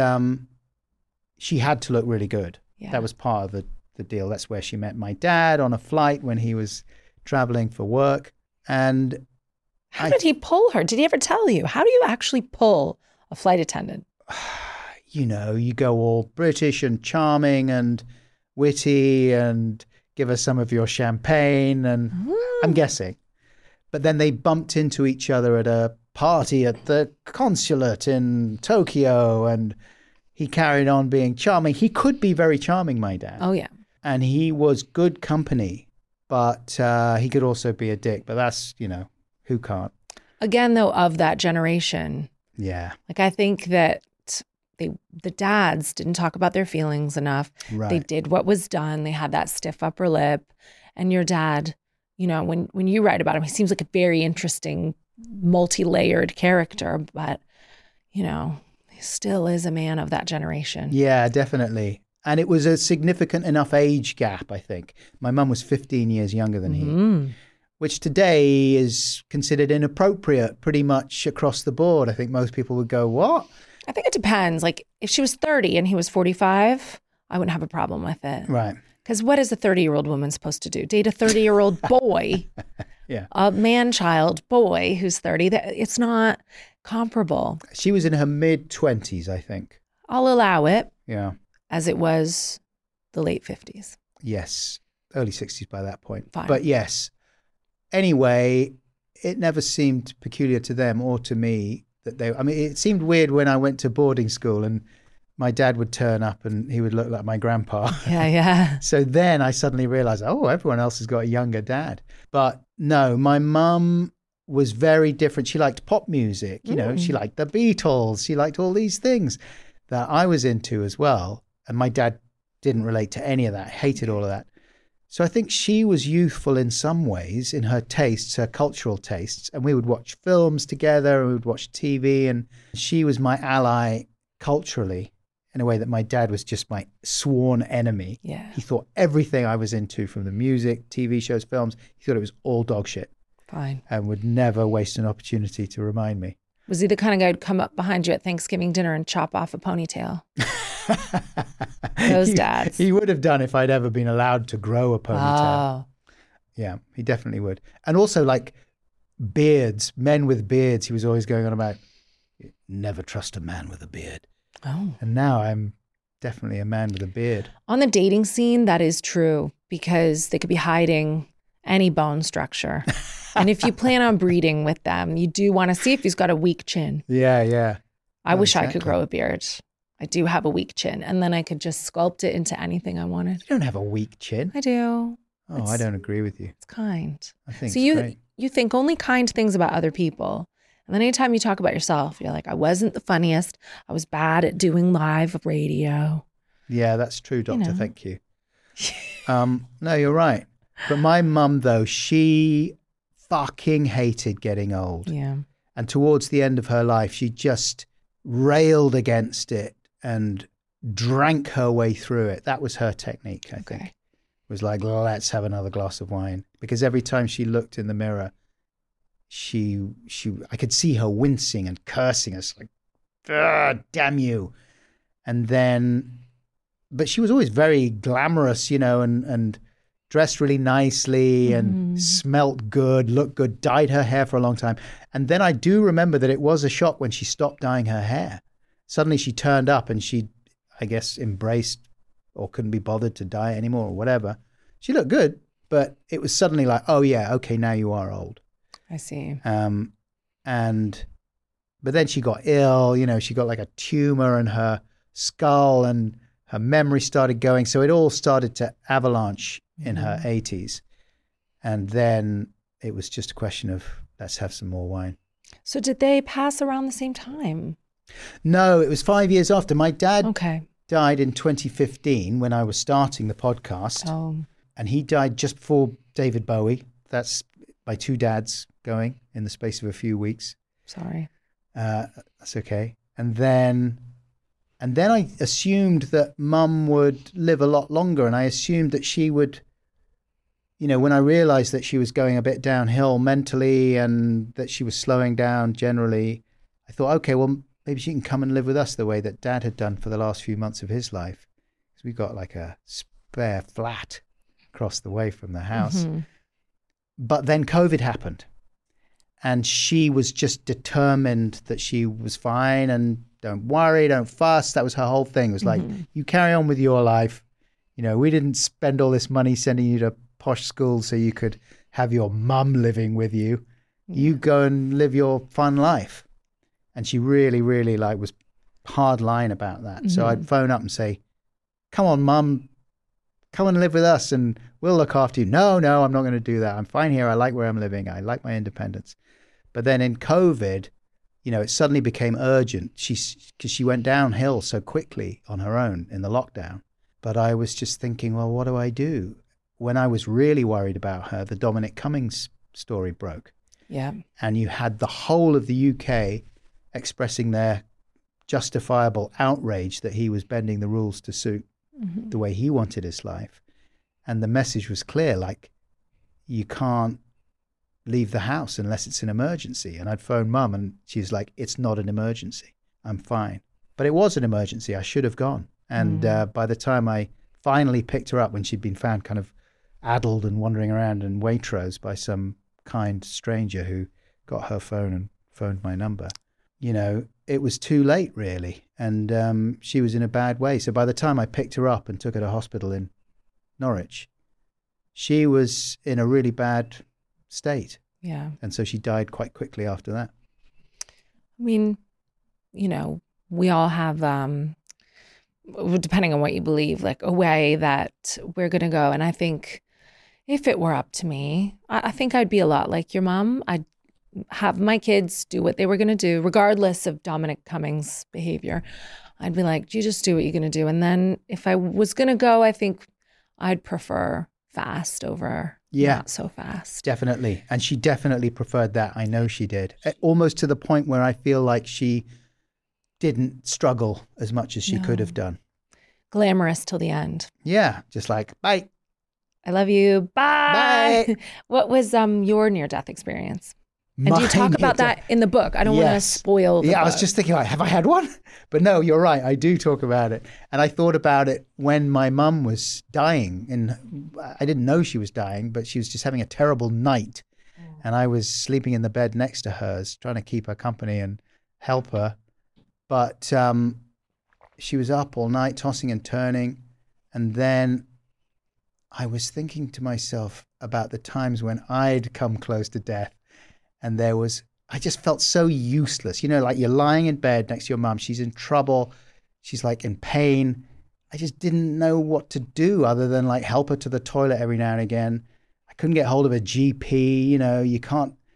she had to look really good. Yeah. That was part of the deal. That's where she met my dad on a flight when he was traveling for work. And how did he pull her? Did he ever tell you? How do you actually pull a flight attendant? You know, you go all British and charming and witty and give her some of your champagne and I'm guessing. But then they bumped into each other at a party at the consulate in Tokyo and he carried on being charming. He could be very charming, my dad. Oh, yeah. And he was good company, but he could also be a dick. But that's, you know, who can't? Again, though, of that generation. Yeah. Like, I think that the dads didn't talk about their feelings enough. Right. They did what was done. They had that stiff upper lip. And your dad, you know, when you write about him, he seems like a very interesting, multi-layered character. But, you know, he still is a man of that generation. Yeah, definitely. And it was a significant enough age gap, I think. My mum was 15 years younger than he, which today is considered inappropriate pretty much across the board. I think most people would go, what? I think it depends. Like, if she was 30 and he was 45, I wouldn't have a problem with it. Right. Because what is a 30-year-old woman supposed to do? Date a 30-year-old boy, yeah, a man-child boy who's 30. It's not comparable. She was in her mid-20s, I think. I'll allow it. Yeah. As it was the late 50s. Yes. Early 60s by that point. Fine. But yes. Anyway, it never seemed peculiar to them or to me that it seemed weird when I went to boarding school and my dad would turn up and he would look like my grandpa. Yeah. So then I suddenly realized, oh, everyone else has got a younger dad. But no, my mum was very different. She liked pop music. You know, she liked the Beatles. She liked all these things that I was into as well. And my dad didn't relate to any of that, hated all of that. So I think she was youthful in some ways in her tastes, her cultural tastes. And we would watch films together and we would watch TV. And she was my ally culturally in a way that my dad was just my sworn enemy. Yeah. He thought everything I was into, from the music, TV shows, films, he thought it was all dog shit. Fine. And would never waste an opportunity to remind me. Was he the kind of guy who'd come up behind you at Thanksgiving dinner and chop off a ponytail? Those dads. He would have done if I'd ever been allowed to grow a ponytail. Oh. Yeah, he definitely would. And also like beards, men with beards. He was always going on about, never trust a man with a beard. Oh. And now I'm definitely a man with a beard. On the dating scene, that is true because they could be hiding any bone structure. And if you plan on breeding with them, you do want to see if he's got a weak chin. Yeah. I wish I could exactly. grow a beard. I do have a weak chin. And then I could just sculpt it into anything I wanted. You don't have a weak chin. I do. I don't agree with you. It's kind. I think So it's great. you think only kind things about other people. And then anytime you talk about yourself, you're like, I wasn't the funniest. I was bad at doing live radio. Yeah, that's true, Doctor. know. Thank you. No, you're right. But my mum, though, she fucking hated getting old. Yeah. And towards the end of her life, she just railed against it and drank her way through it. That was her technique, I think. It was like, let's have another glass of wine. Because every time she looked in the mirror, I could see her wincing and cursing us like, damn you. And then, but she was always very glamorous, you know, and dressed really nicely and smelt good, looked good, dyed her hair for a long time. And then I do remember that it was a shock when she stopped dyeing her hair. Suddenly she turned up and she, I guess, embraced or couldn't be bothered to dye it anymore or whatever. She looked good, but it was suddenly like, oh yeah, okay, now you are old. I see. But then she got ill, you know, she got like a tumor in her skull and her memory started going. So it all started to avalanche in her 80s. And then it was just a question of, let's have some more wine. So did they pass around the same time? No, it was 5 years after. My dad died in 2015 when I was starting the podcast. Oh. And he died just before David Bowie. That's my two dads going in the space of a few weeks. Sorry. That's okay. And then I assumed that Mum would live a lot longer, and I assumed that she would, you know, when I realized that she was going a bit downhill mentally and that she was slowing down generally, I thought, okay, well, maybe she can come and live with us the way that Dad had done for the last few months of his life. Because we got like a spare flat across the way from the house. But then COVID happened. And she was just determined that she was fine and don't worry, don't fuss. That was her whole thing. It was like, you carry on with your life. You know, we didn't spend all this money sending you to posh schools so you could have your mum living with you. You go and live your fun life. And she really, really like was hard line about that. So I'd phone up and say, come on, Mum, come and live with us and we'll look after you. No, I'm not going to do that. I'm fine here. I like where I'm living. I like my independence. But then in COVID, you know, it suddenly became urgent. Because she went downhill so quickly on her own in the lockdown. But I was just thinking, well, what do I do? When I was really worried about her, the Dominic Cummings story broke. Yeah. And you had the whole of the UK expressing their justifiable outrage that he was bending the rules to suit the way he wanted his life. And the message was clear, like, you can't leave the house unless it's an emergency. And I'd phone Mum and she's like, it's not an emergency. I'm fine. But it was an emergency. I should have gone. And by the time I finally picked her up when she'd been found kind of addled and wandering around in Waitrose by some kind stranger who got her phone and phoned my number, you know, it was too late really. And she was in a bad way. So by the time I picked her up and took her to hospital in Norwich, she was in a really bad state. Yeah. And so she died quite quickly after that. I mean, you know, we all have, depending on what you believe, like a way that we're going to go. And I think if it were up to me, I think I'd be a lot like your mom. I'd have my kids do what they were going to do, regardless of Dominic Cummings' behavior. I'd be like, you just do what you're going to do. And then if I was going to go, I think I'd prefer fast over not so fast. Definitely. And she definitely preferred that. I know she did. Almost to the point where I feel like she didn't struggle as much as she could have done. Glamorous till the end. Yeah. Just like, bye. I love you. Bye. Bye. What was your near-death experience? And do you talk about that in the book? I don't want to spoil the book. I was just thinking, like, have I had one? But no, you're right. I do talk about it. And I thought about it when my mum was dying. And I didn't know she was dying, but she was just having a terrible night. And I was sleeping in the bed next to hers, trying to keep her company and help her. But she was up all night, tossing and turning. And then I was thinking to myself about the times when I'd come close to death. And I just felt so useless. You know, like you're lying in bed next to your mum. She's in trouble. She's like in pain. I just didn't know what to do other than like help her to the toilet every now and again. I couldn't get hold of a GP. You know, you can't.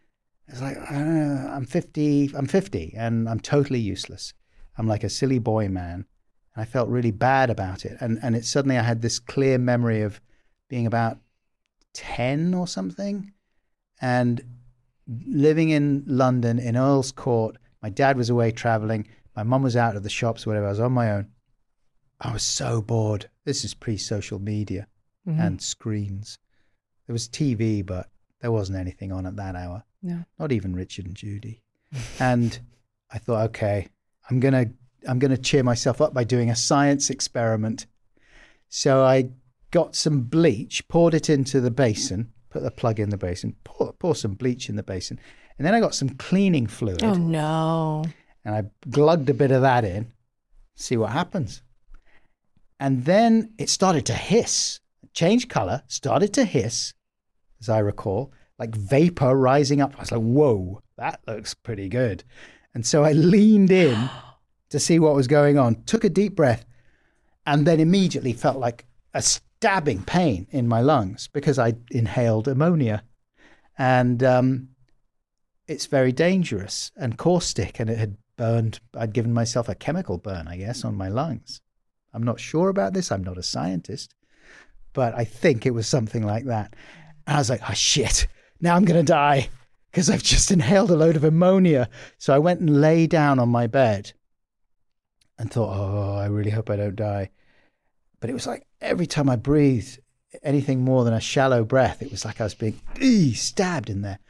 It's like, I'm 50 and I'm totally useless. I'm like a silly boy man. And I felt really bad about it. And suddenly I had this clear memory of being about 10 or something and living in London in Earl's Court. My dad was away traveling. My mum was out at the shops, whatever. I was on my own. I was so bored. This is pre-social media and screens. There was TV, but there wasn't anything on at that hour. No. Not even Richard and Judy. And I thought, okay, I'm gonna cheer myself up by doing a science experiment. So I got some bleach, poured it into the basin, put the plug in the basin, pour some bleach in the basin, and then I got some cleaning fluid. Oh no. And I glugged a bit of that in, see what happens. And then it started to hiss, changed color, started to hiss, as I recall, like vapor rising up. I was like, whoa, that looks pretty good. And so I leaned in to see what was going on, took a deep breath, and then immediately felt like a stabbing pain in my lungs because I inhaled ammonia. And it's very dangerous and caustic, and it had burned. I'd given myself a chemical burn, I guess, on my lungs. I'm not sure about this. I'm not a scientist, but I think it was something like that. And I was like, oh, shit, now I'm going to die because I've just inhaled a load of ammonia. So I went and lay down on my bed and thought, oh, I really hope I don't die. But it was like every time I breathed anything more than a shallow breath, it was like I was being stabbed in there.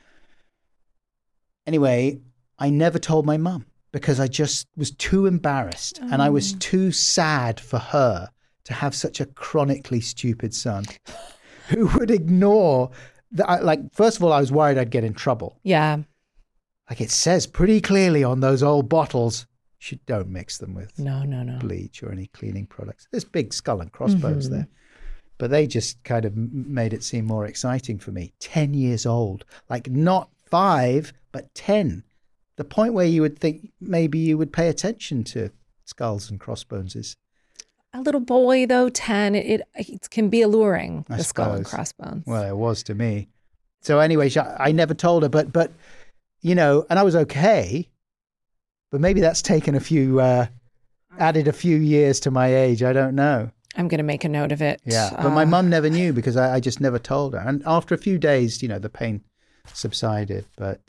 Anyway, I never told my mum because I just was too embarrassed and I was too sad for her to have such a chronically stupid son who would ignore that. Like, first of all, I was worried I'd get in trouble. Yeah. Like it says pretty clearly on those old bottles, you don't mix them with No. bleach or any cleaning products. There's big skull and crossbones there. But they just kind of made it seem more exciting for me. 10 years old, like not 5, but 10. The point where you would think maybe you would pay attention to skulls and crossbones is. A little boy, though, 10, it can be alluring, I the skull and suppose. crossbones. Well, it was to me. So anyway, I never told her, but you know, and I was okay. But maybe that's taken added a few years to my age. I don't know. I'm going to make a note of it. Yeah, but my mum never knew because I just never told her. And after a few days, you know, the pain subsided, but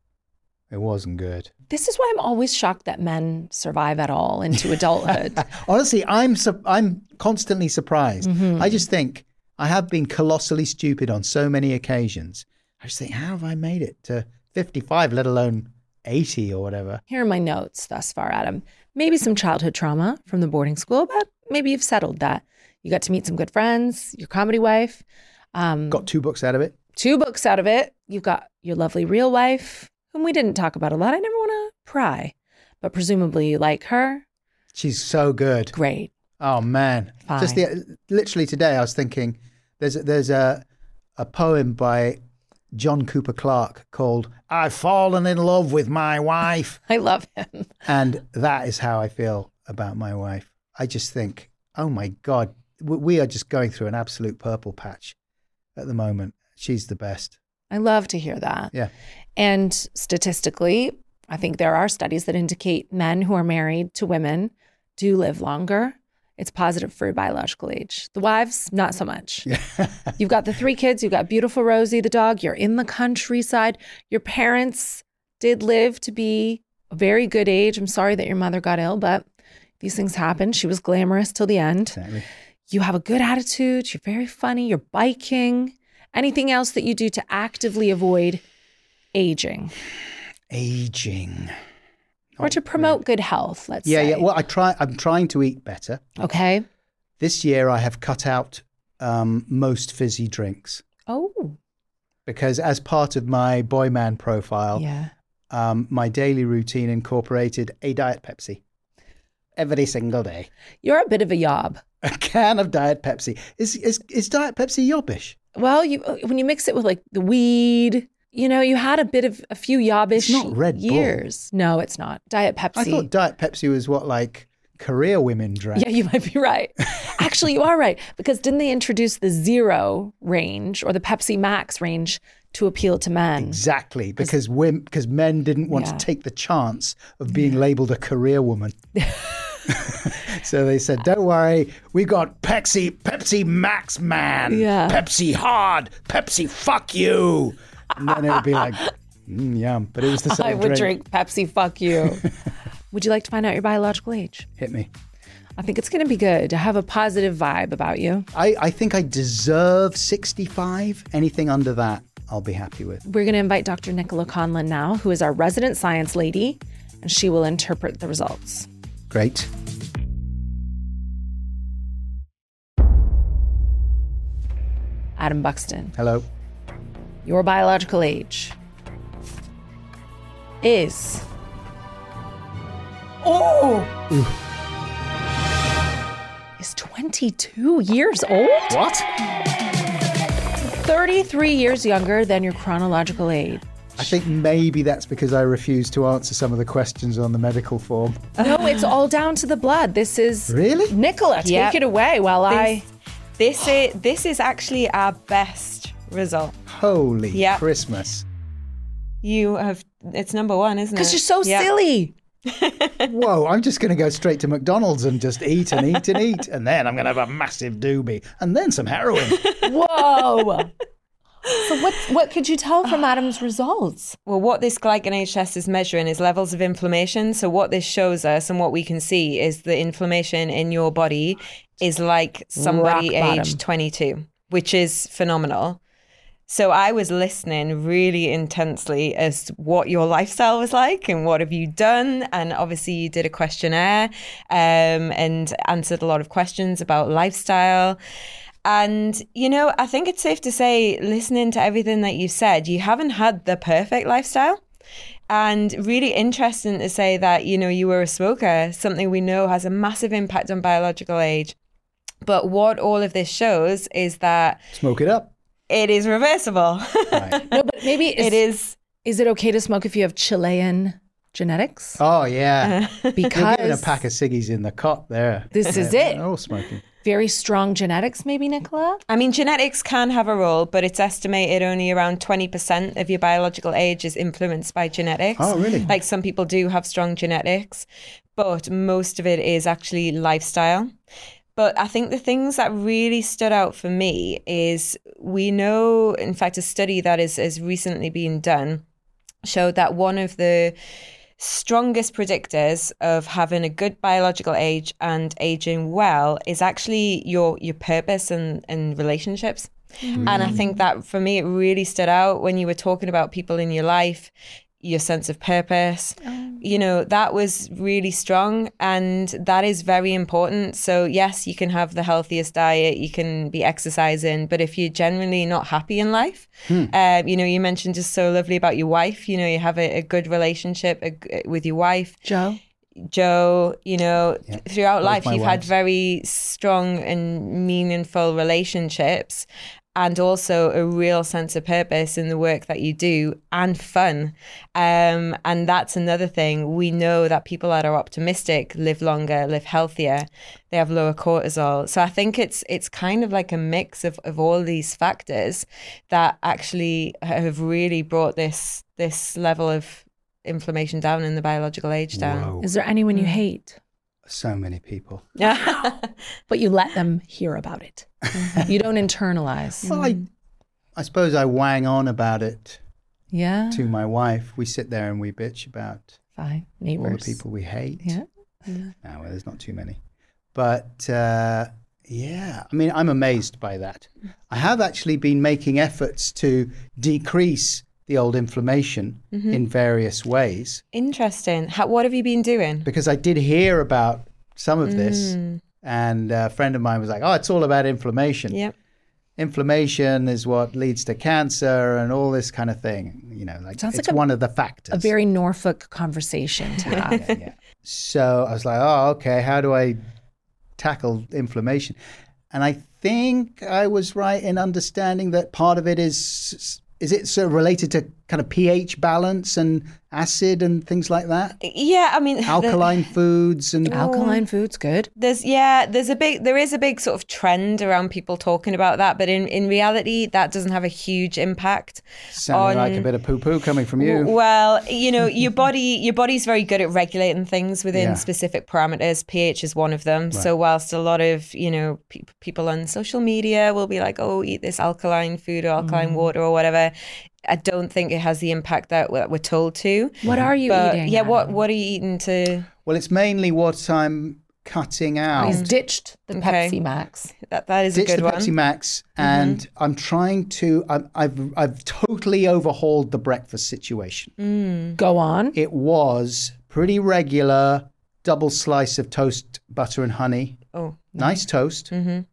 it wasn't good. This is why I'm always shocked that men survive at all into adulthood. Honestly, I'm constantly surprised. I just think I have been colossally stupid on so many occasions. I just think, how have I made it to 55, let alone 80 or whatever? Here are my notes thus far, Adam. Maybe some childhood trauma from the boarding school, but maybe you've settled that. You got to meet some good friends, your comedy wife. Got 2 books out of it. 2 books out of it. You've got your lovely real wife, whom we didn't talk about a lot. I never want to pry, but presumably you like her. She's so good. Great. Oh man. Fine. Just literally today I was thinking there's a poem by John Cooper Clarke called I've Fallen in Love with My Wife. I love him. And that is how I feel about my wife. I just think, oh my God, we are just going through an absolute purple patch at the moment. She's the best. I love to hear that. Yeah. And statistically, I think there are studies that indicate men who are married to women do live longer. It's positive for your biological age. The wives, not so much. You've got the 3 kids. You've got beautiful Rosie, the dog. You're in the countryside. Your parents did live to be a very good age. I'm sorry that your mother got ill, but these things happen. She was glamorous till the end. Exactly. You have a good attitude. You're very funny. You're biking. Anything else that you do to actively avoid aging? Aging. Or to promote good health, let's say. Yeah. Well, I'm trying to eat better. Okay. This year I have cut out most fizzy drinks Oh. because as part of my boy man profile, Yeah. my daily routine incorporated a Diet Pepsi every single day. You're a bit of a yob. A can of Diet Pepsi. Is Diet Pepsi yobbish? Well, when you mix it with like the weed, you know, you had a few yobbish It's not Red Bull. years. No, it's not. Diet Pepsi. I thought Diet Pepsi was what like Korea women drank. Yeah, you might be right. Actually, you are right. Because didn't they introduce the Zero range or the Pepsi Max range to appeal to men. Exactly, because men didn't want to take the chance of being labeled a career woman. So they said, don't worry, we got Pepsi Max Man, Pepsi Hard, Pepsi Fuck You. And then it would be like, yum. But it was the same I would drink Pepsi Fuck You. Would you like to find out your biological age? Hit me. I think it's going to be good. I have a positive vibe about you. I think I deserve 65. Anything under that, I'll be happy with. We're going to invite Dr. Nicola Conlon now, who is our resident science lady, and she will interpret the results. Great. Adam Buxton, Hello. your biological age is... is 22 years old? What? 33 years younger than your chronological age. I think maybe that's because I refused to answer some of the questions on the medical form. No, it's all down to the blood. This is... Really? Nicola, take it away while This is actually our best result. Holy Christmas. It's number one, isn't it? Because you're so silly. Whoa, I'm just going to go straight to McDonald's and just eat and eat and eat. And then I'm going to have a massive doobie. And then some heroin. Whoa. So what could you tell from Adam's results? Well, what this glycan test is measuring is levels of inflammation. So what this shows us and what we can see is the inflammation in your body is like somebody aged 22, which is phenomenal. So I was listening really intensely as to what your lifestyle was like and what have you done. And obviously you did a questionnaire and answered a lot of questions about lifestyle. And, you know, I think it's safe to say, listening to everything that you said, you haven't had the perfect lifestyle. And really interesting to say that, you know, you were a smoker, something we know has a massive impact on biological age. But what all of this shows is that... Smoke it up. It is reversible. Right. No, but maybe it is. Is it okay to smoke if you have Chilean genetics? Oh, yeah. Because... You're getting a pack of ciggies in the cot there. This is it. They're all smoking. Very strong genetics, maybe, Nicola? I mean, genetics can have a role, but it's estimated only around 20% of your biological age is influenced by genetics. Oh, really? Like some people do have strong genetics, but most of it is actually lifestyle. But I think the things that really stood out for me is we know, in fact, a study that has recently been done showed that one of the strongest predictors of having a good biological age and aging well is actually your purpose and relationships. And I think that for me, it really stood out when you were talking about people in your life, your sense of purpose. You know, that was really strong and that is very important. So yes, you can have the healthiest diet, you can be exercising, but if you're generally not happy in life, you know, you mentioned just so lovely about your wife, you know, you have a good relationship with your wife. Joe, you know, throughout life, you've had very strong and meaningful relationships. And also a real sense of purpose in the work that you do and fun. And that's another thing. We know that people that are optimistic live longer, live healthier. They have lower cortisol. So I think it's kind of like a mix of all these factors that actually have really brought this level of inflammation down and the biological age down. Whoa. Is there anyone you hate? So many people. But you let them hear about it. You don't internalize. Well, I suppose I wang on about it to my wife. We sit there and we bitch about neighbors. all the people we hate. Yeah. No, well, there's not too many. But I mean, I'm amazed by that. I have actually been making efforts to decrease the old inflammation in various ways. Interesting. What have you been doing? Because I did hear about some of this, and a friend of mine was like, oh, it's all about inflammation. Yep. Inflammation is what leads to cancer and all this kind of thing. You know, like it's one of the factors. A very Norfolk conversation to have. Yeah. So I was like, oh, okay, how do I tackle inflammation? And I think I was right in understanding that part of it is it sort of related to kind of pH balance and acid and things like that? Yeah, I mean, Alkaline foods and Alkaline foods, good. there is a big sort of trend around people talking about that, but in reality, that doesn't have a huge impact. sounding like a bit of poo-poo coming from you. Well, your body's very good at regulating things within Yeah. specific parameters. pH is one of them. So whilst a lot of people on social media will be like, oh, eat this alkaline food or alkaline water or whatever, I don't think it has the impact that we're told to. What are you eating? Yeah, Adam? what are you eating to? Well, it's mainly what I'm cutting out. He's ditched the Okay. Pepsi Max. That is Ditch a good the one. Pepsi Max, and I'm trying to. I've totally overhauled the breakfast situation. Go on. It was pretty regular double slice of toast, butter and honey. Oh, Nice toast.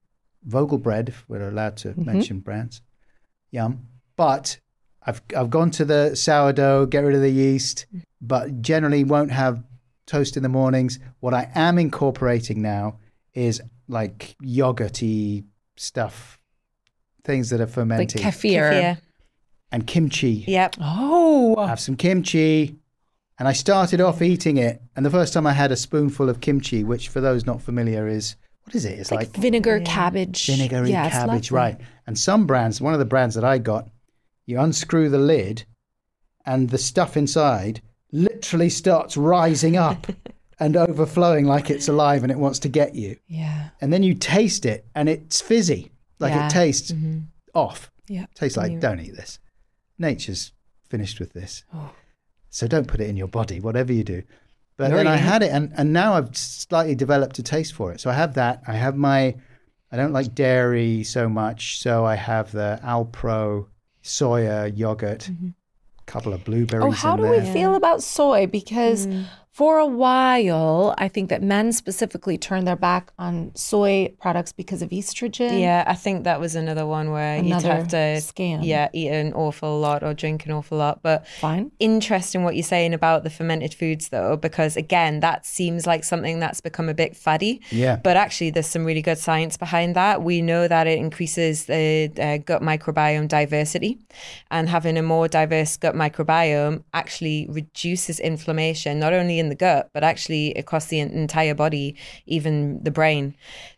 Vogel bread, if we're allowed to mention brands. Yum. But I've gone to the sourdough, get rid of the yeast, but generally won't have toast in the mornings. What I am incorporating now is like yogurty stuff, things that are Like fermented. kefir. yeah, And kimchi. yep. Oh, Have some kimchi. And I started off eating it. And the first time I had a spoonful of kimchi, which for those not familiar is, what is it? It's like vinegar cabbage. vinegary Yeah, it's cabbage, lovely. right? And some brands, one of the brands that I got, you unscrew the lid and the stuff inside literally starts rising up and overflowing like it's alive and it wants to get you. Yeah. And then you taste it and it's fizzy, like Yeah. it tastes off. Yeah. Tastes like, don't eat this. Nature's finished with this. Oh. So don't put it in your body, whatever you do. But You're then I eating had it and now I've slightly developed a taste for it. So I have that. I have I don't like dairy so much. So I have the Alpro soya yogurt, couple of blueberries Oh, how in do there. we feel about soy? Because for a while, I think that men specifically turned their back on soy products because of estrogen. Yeah, I think that was another one where you'd Another have to scam. eat an awful lot or drink an awful lot. But Fine. interesting what you're saying about the fermented foods, though, because again, that seems like something that's become a bit faddy. Yeah. But actually, there's some really good science behind that. We know that it increases the gut microbiome diversity, and having a more diverse gut microbiome actually reduces inflammation, not only in the gut, but actually across the entire body, even the brain.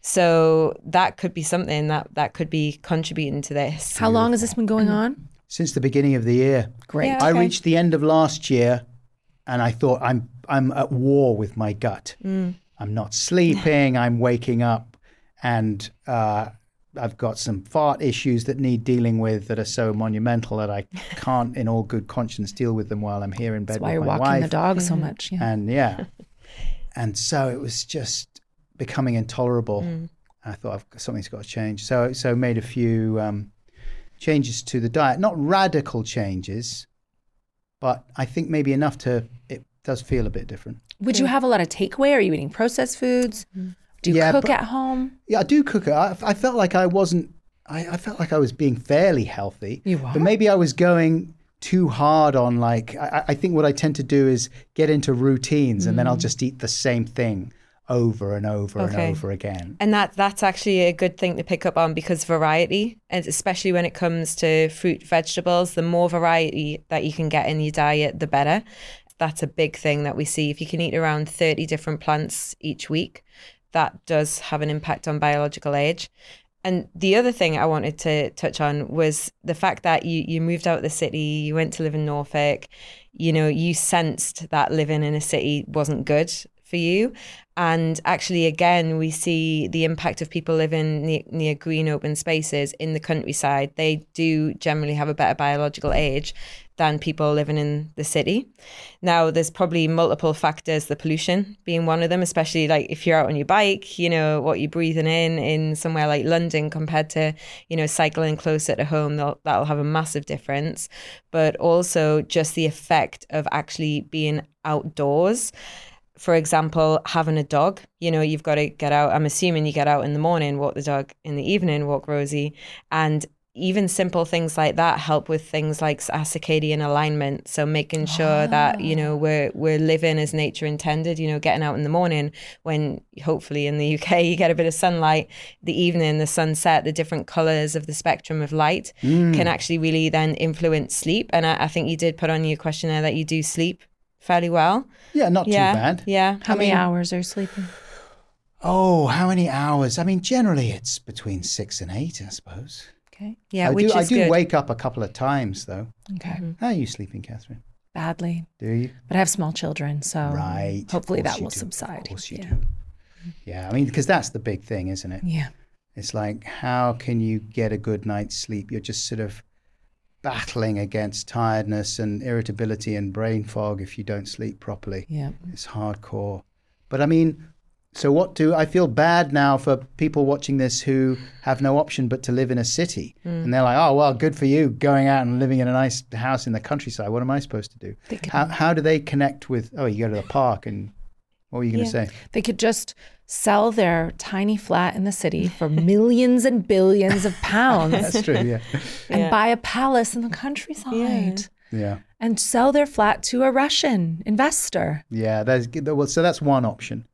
So that could be something that could be contributing to this. How long has this been going on? Since the beginning of the year. Great. Yeah. I Okay. reached the end of last year and I thought I'm at war with my gut. I'm not sleeping, I'm waking up and I've got some fart issues that need dealing with that are so monumental that I can't in all good conscience deal with them while I'm here in bed That's why with you're my walking wife. the dog so much. Yeah. And and so it was just becoming intolerable. I thought something's got to change. So made a few changes to the diet, not radical changes, but I think maybe enough it does feel a bit different. Would you have a lot of takeaway? Are you eating processed foods? Do you Yeah, cook but- at home? Yeah, I do cook it. I felt like I wasn't. I felt like I was being fairly healthy. You But are? maybe I was going too hard on like. I think what I tend to do is get into routines, and then I'll just eat the same thing over and over and Okay. over again. And that's actually a good thing to pick up on, because variety, and especially when it comes to fruit, vegetables, the more variety that you can get in your diet, the better. That's a big thing that we see. If you can eat around 30 different plants each week, that does have an impact on biological age. And the other thing I wanted to touch on was the fact that you moved out of the city, you went to live in Norfolk, you sensed that living in a city wasn't good for you. And actually, again, we see the impact of people living near green open spaces in the countryside. They do generally have a better biological age than people living in the city. Now, there's probably multiple factors, the pollution being one of them, especially like if you're out on your bike, what you're breathing in somewhere like London compared to, cycling closer to home, that'll have a massive difference. But also just the effect of actually being outdoors. For example, having a dog, you've got to get out. I'm assuming you get out in the morning, walk the dog in the evening, walk Rosie. And even simple things like that help with things like our circadian alignment. So making sure that, we're living as nature intended, getting out in the morning when hopefully in the UK you get a bit of sunlight, the evening, the sunset, the different colors of the spectrum of light can actually really then influence sleep. And I think you did put on your questionnaire that you do sleep fairly well. Yeah, not too bad. Yeah. How many hours are you sleeping? Oh, how many hours? I mean, generally it's between 6 and 8, I suppose. Okay. Yeah, I do wake up a couple of times, though. Okay. How are you sleeping, Catherine? Badly. Do you? But I have small children, so Right. hopefully that will do. subside. Of course you do. Yeah, I mean, because that's the big thing, isn't it? Yeah. It's like, how can you get a good night's sleep? You're just sort of battling against tiredness and irritability and brain fog if you don't sleep properly. Yeah. It's hardcore. But I mean, so I feel bad now for people watching this who have no option but to live in a city. And they're like, oh, well, good for you going out and living in a nice house in the countryside. What am I supposed to do? How do they connect with, you go to the park and what were you going to say? They could just sell their tiny flat in the city for millions and billions of pounds. That's true, yeah. And buy a palace in the countryside. Yeah. And sell their flat to a Russian investor. Yeah, so that's one option.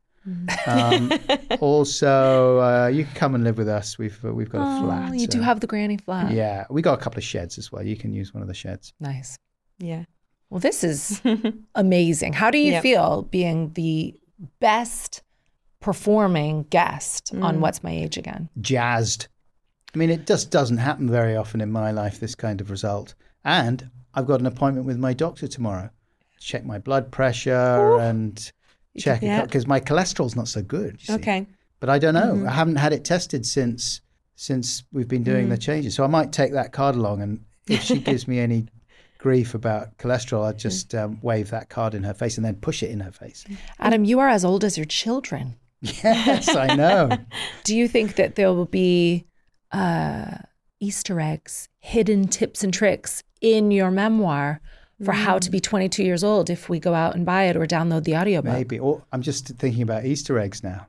Also, you can come and live with us. We've got a flat. You do have the granny flat. Yeah, we got a couple of sheds as well. You can use one of the sheds. Nice. Yeah. Well, this is amazing. How do you feel being the best performing guest on What's My Age Again? Jazzed. I mean, it just doesn't happen very often in my life, this kind of result. And I've got an appointment with my doctor tomorrow. Check my blood pressure and check it because my cholesterol's not so good. You see. Okay. But I don't know. I haven't had it tested since we've been doing the changes. So I might take that card along, and if she gives me any grief about cholesterol, I'd just wave that card in her face and then push it in her face. Adam, you are as old as your children. Yes, I know. Do you think that there will be Easter eggs, hidden tips and tricks in your memoir for how to be 22 years old if we go out and buy it or download the audiobook? Maybe. Or I'm just thinking about Easter eggs now.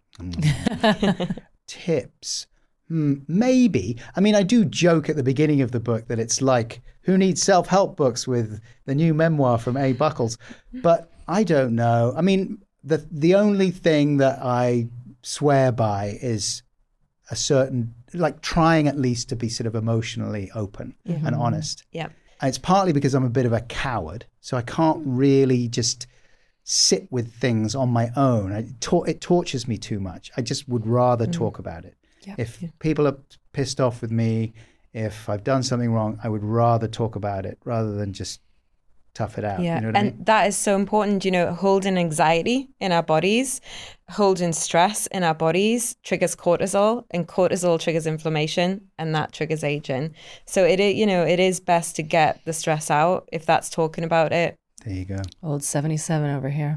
Tips. Maybe. I mean, I do joke at the beginning of the book that it's like, who needs self-help books with the new memoir from A. Buckles? But I don't know. I mean, the only thing that I swear by is a certain, like trying at least to be sort of emotionally open and honest. Yeah. And it's partly because I'm a bit of a coward, so I can't really just sit with things on my own. It tortures me too much. I just would rather talk about it. Yep. If people are pissed off with me, if I've done something wrong, I would rather talk about it rather than just tough it out. Yeah, you know what I mean? that is so important. Holding anxiety in our bodies, holding stress in our bodies triggers cortisol, and cortisol triggers inflammation, and that triggers aging. So it is best to get the stress out if that's talking about it. There you go. Old 77 over here.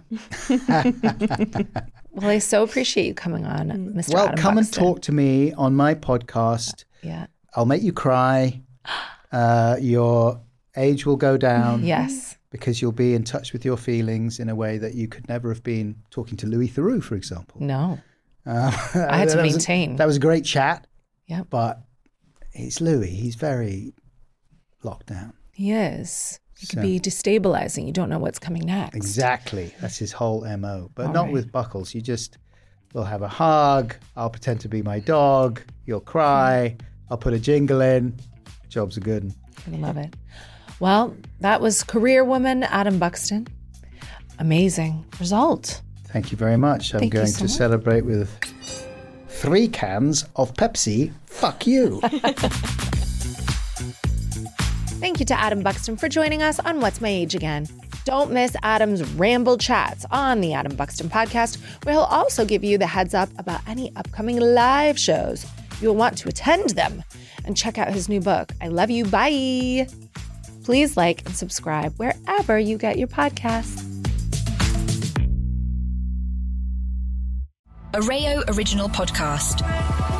Well, I so appreciate you coming on, Mr. Well, Adam come Buxton. and talk to me on my podcast. Yeah. I'll make you cry. Your age will go down. Yes. Because you'll be in touch with your feelings in a way that you could never have been talking to Louis Theroux, for example. No. I had to maintain. That was a great chat. Yeah. But it's Louis. He's very locked down. He is. It could be destabilizing. You don't know what's coming next. Exactly. That's his whole MO. But All not right. with Buckles. We'll have a hug. I'll pretend to be my dog. You'll cry. I'll put a jingle in. Job's a good one. I love it. Well, that was career woman Adam Buxton. Amazing result. Thank you very much. I'm Thank you going so to much. celebrate with 3 cans of Pepsi. Fuck you. Thank you to Adam Buxton for joining us on What's My Age Again. Don't miss Adam's ramble chats on the Adam Buxton podcast, where he'll also give you the heads up about any upcoming live shows. You'll want to attend them and check out his new book, I Love You, Bye. Please like and subscribe wherever you get your podcasts. A Rayo Original Podcast.